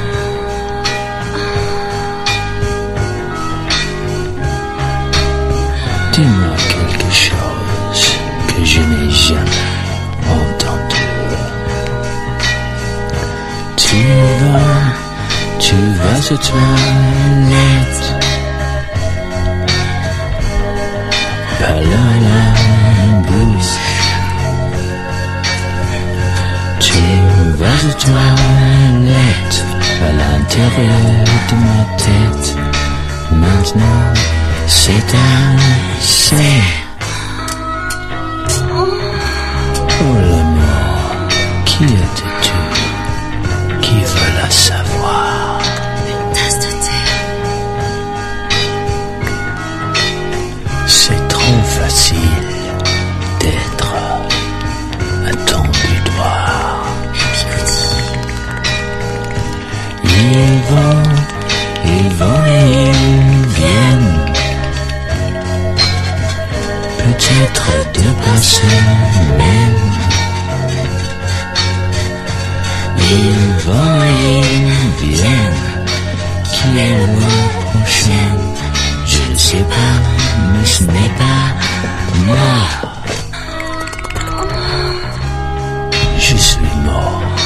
S: Dis-moi quelque chose que je n'ai jamais entendu. Tu vas, tu vas aux toilettes, pas la la bouche. Tu vas aux toilettes, à l'intérieur de ma tête. Maintenant, c'est assez. Oh l'amour, qui étais-tu? Qui veut la savoir? Une tasse de thé. C'est trop facile d'être à ton boudoir. Ils vont, ils vont et ils viennent. Peut-être deux personnes même. Ils vont et ils viennent. Qui est le prochain? Je ne sais pas, mais ce n'est pas moi. Je suis mort.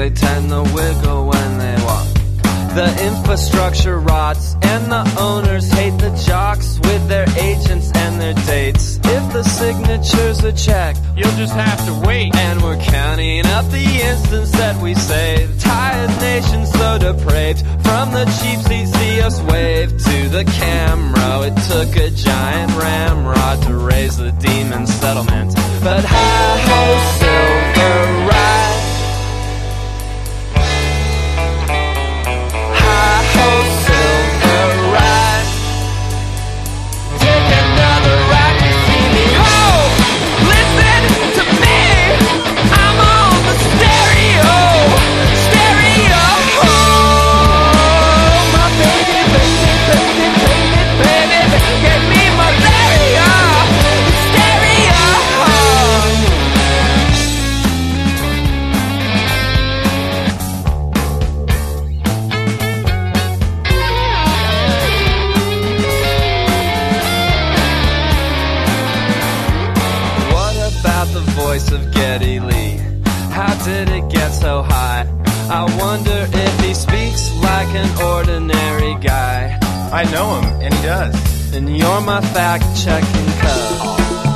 P: they tend to wiggle when they walk. The infrastructure rots, and the owners hate the jocks with their agents and their dates. If the signatures are checked, you'll just have to wait. And we're counting up the instants that we saved. Tired nation so depraved. From the cheap seat, see us wave to the camera. It took a giant ramrod to raise the demon settlement. But hi-ho, silver ride. Hi-ho, silver ride. Take another ride to see me home. Listen to me. I'm on the stereo. Stereo. My baby, baby, baby, baby, baby, gave me malaria. Stereo. What about the voice of Geddy Lee? How did it get so high? I wonder if he speaks like an ordinary guy. I know him, and he does. And you're my fact-checking cub.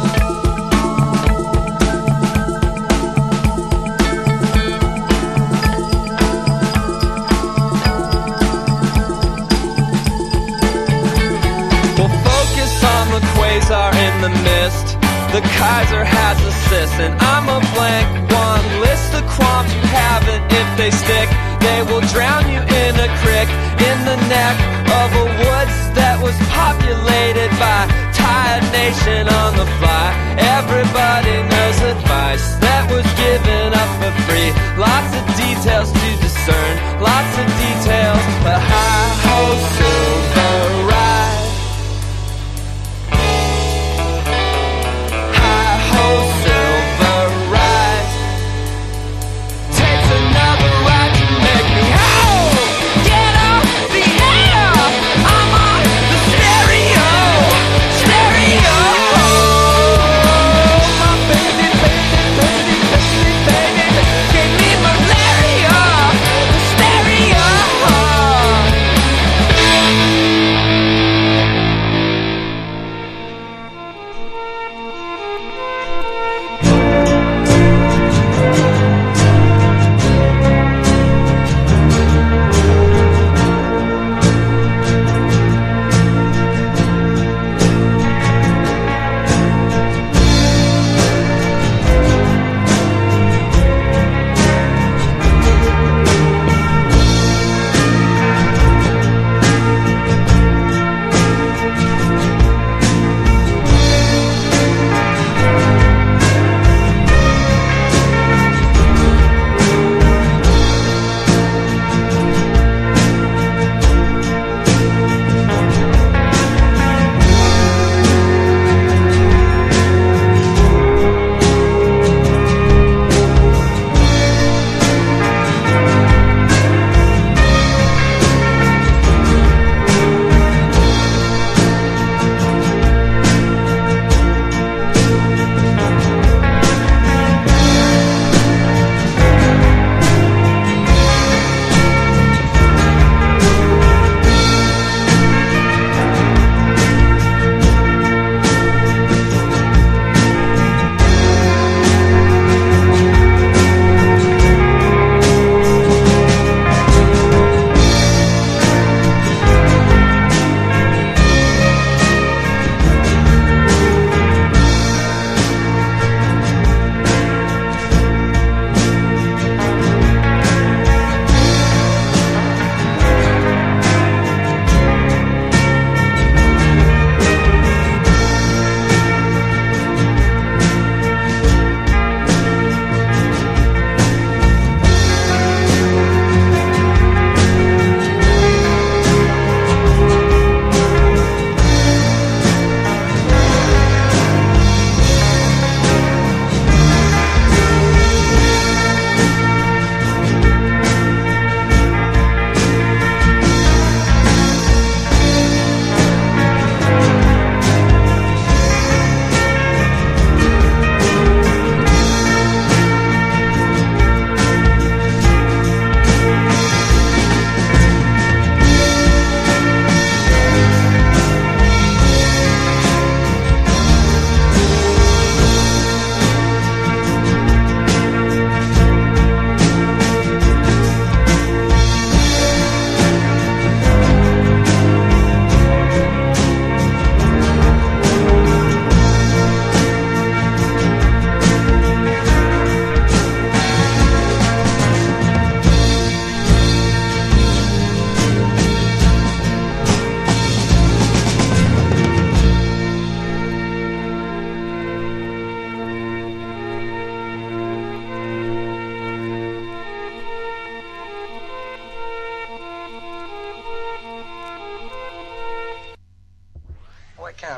P: We'll focus on the quasar in the mist. The Kaiser has a cis, and I'm a blank one. List the qualms you haven't. If they stick, they will drown you in a crick in the neck of a woods that was populated by tired nation on the fly. Everybody knows advice that was given up for free. Lots of details to discern, lots of details. But hi-ho, silver ride. Hi-ho, silver ride. Takes another ride to make me whole. Get off the air. I'm on the stereo. Stereo. My baby, baby, baby, baby, baby, gave me malaria. Stereo.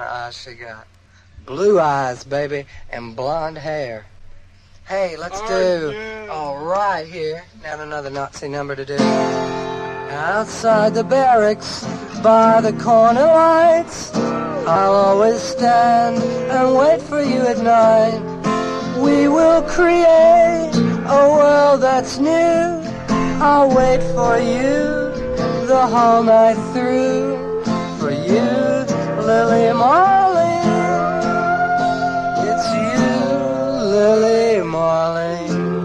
T: eyes she got. Blue eyes, baby, and blonde hair. Hey, let's do all right here. Now another Nazi number to do. Outside the barracks, by the corner lights, I'll always stand and wait for you at night. We will create a world that's new. I'll wait for you the whole night through. For you, Lily Marley. It's you, Lily Marley.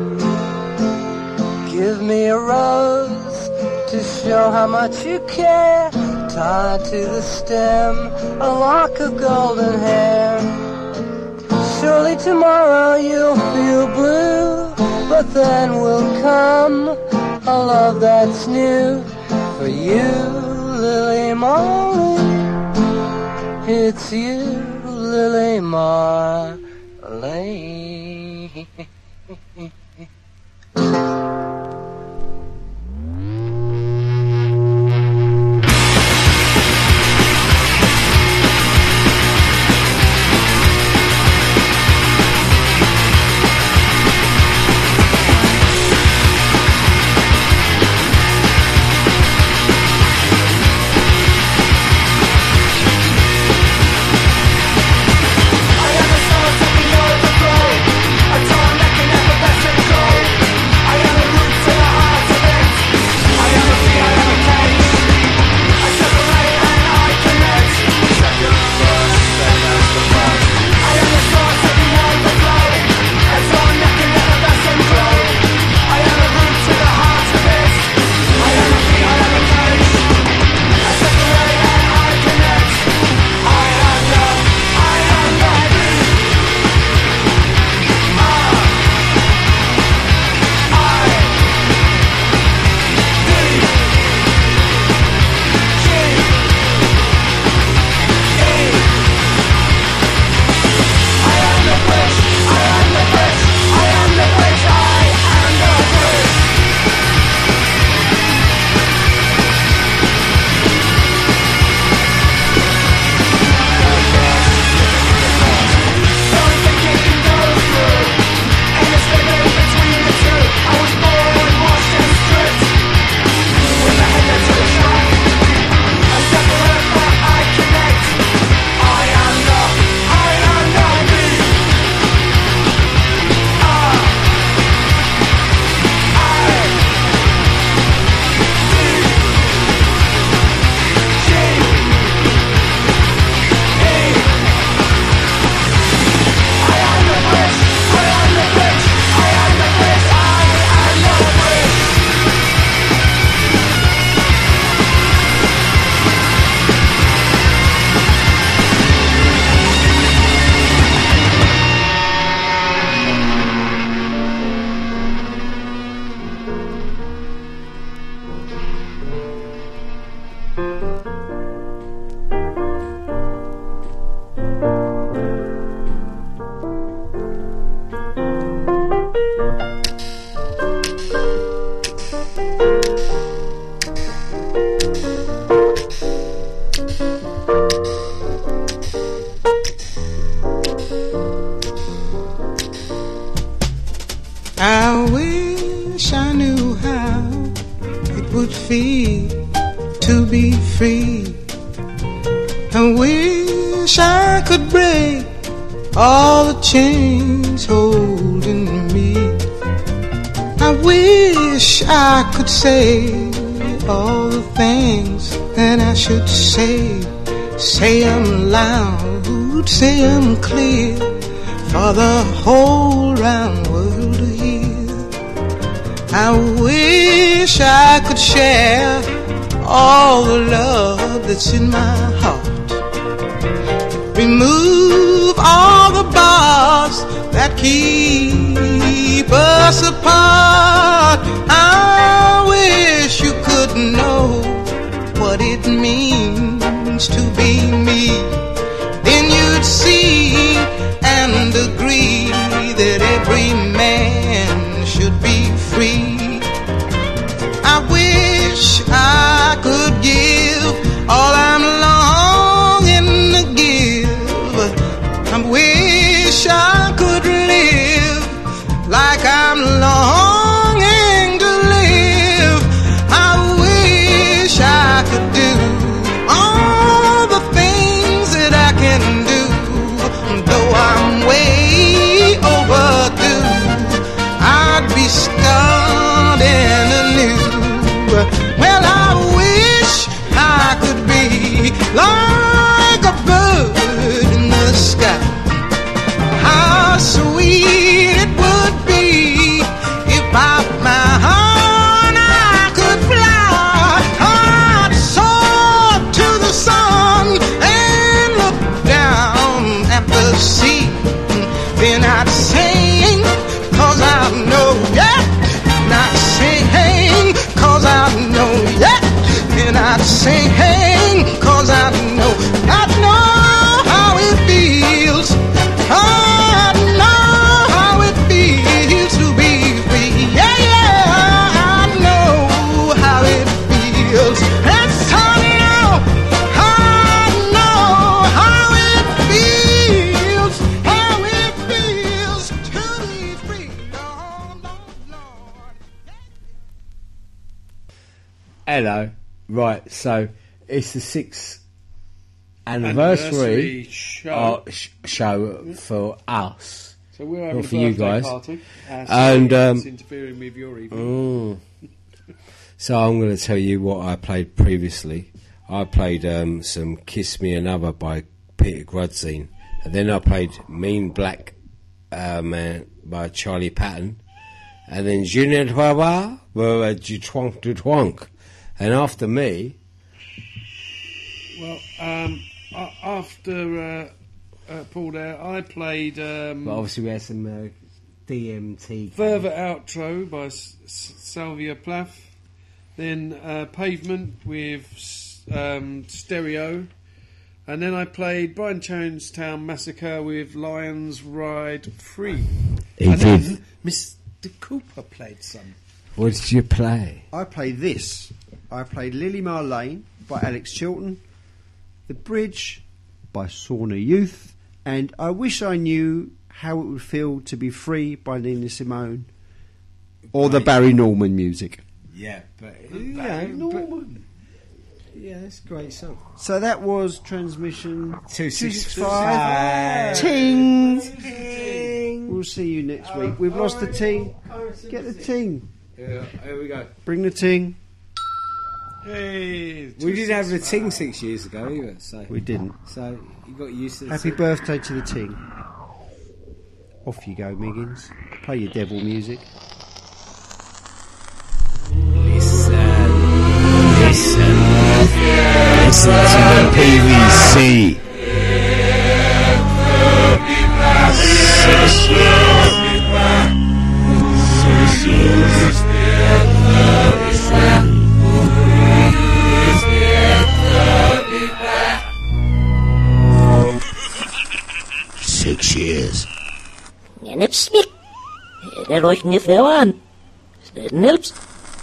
T: Give me a rose to show how much you care. Tied to the stem, a lock of golden hair. Surely tomorrow you'll feel blue, but then will come a love that's new. For you, Lily Marley. It's you, Lily Marley.
U: I wish I knew how it would feel to be free. I wish I could break all the chains holding me. I wish I could say all the things that I should say. Say them loud, say them clear, for the whole round world to hear. I wish I could share all the love that's in my heart. Remove all the bars that keep us apart. I wish you could know what it means to be me. Then you'd see and agree that every man should be free. I wish I could give all I'm longing to give
C: Hello. Right, so it's the sixth anniversary,
L: Anniversary show.
C: uh, sh- show for us.
L: So we're having
C: Not
L: a
C: for you
L: birthday
C: guys.
L: party. Uh,
C: And
L: sorry,
C: um,
L: it's interfering with your evening.
C: mm. So I'm going to tell you what I played previously. I played um, some "Kiss Me Another" by Peter Grudzine, and then I played "Mean Black uh, Man" by Charlie Patton, and then "Je ne vois pas" by Du Twonk Du Twonk. And after me,
L: Well, um, a- after uh, uh, Paul there, I played um,
C: but obviously we had some uh, D M T.
L: Further Outro by S- S- Salvia Plath, then uh, Pavement with s- um, Stereo, and then I played Brian Jonestown Massacre with Lions Ride Free.
C: He
L: and
C: did.
L: then Mister Cooper played some.
C: What did you play?
M: I played this. I played Lily Marlene by Alex Chilton, The Bridge by Sauna Youth, and I Wish I Knew How It Would Feel to Be Free by Nina Simone, or the Barry Norman music.
C: Yeah, but
L: Barry Norman.
C: Yeah, that's a great song.
M: So that was transmission
C: Two six
M: five.
C: five.
M: Ting. Ting. We'll see you next week. We've lost the ting. Get the ting.
C: Yeah, here we go.
M: Bring the ting.
L: Hey,
C: We didn't have the ting six years ago either, so
M: We didn't.
C: So you got used to the
M: Happy
C: ting.
M: birthday to the ting. Off you go, Miggins. Play your devil music.
S: Listen, listen, listen to the P V C. Six years. Six years. Six years.
A: En het smik. Er loopt niet veel aan. Het helpt.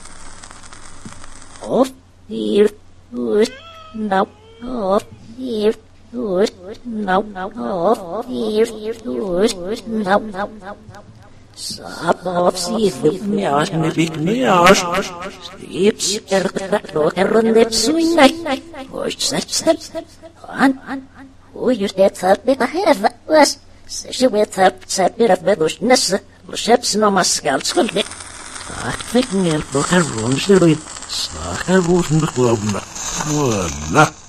A: Of hier. Goed. Nou. Of hier. Goed. Nou. Of hier. Goed. Nou. Sap of sief. Meas. Nebik meas. Strips. Er. Er. Er. Nep. Suinai. Hoort. Zet. Zet. Aan. Hoe je het hebt met de hef. Was. Ze weet het, ze weet het dus nesse, dus heb ze nog maar schuld schuldig. Ach, ik neem toch een rondje erin. Zag er woorden bekomen. Voilà.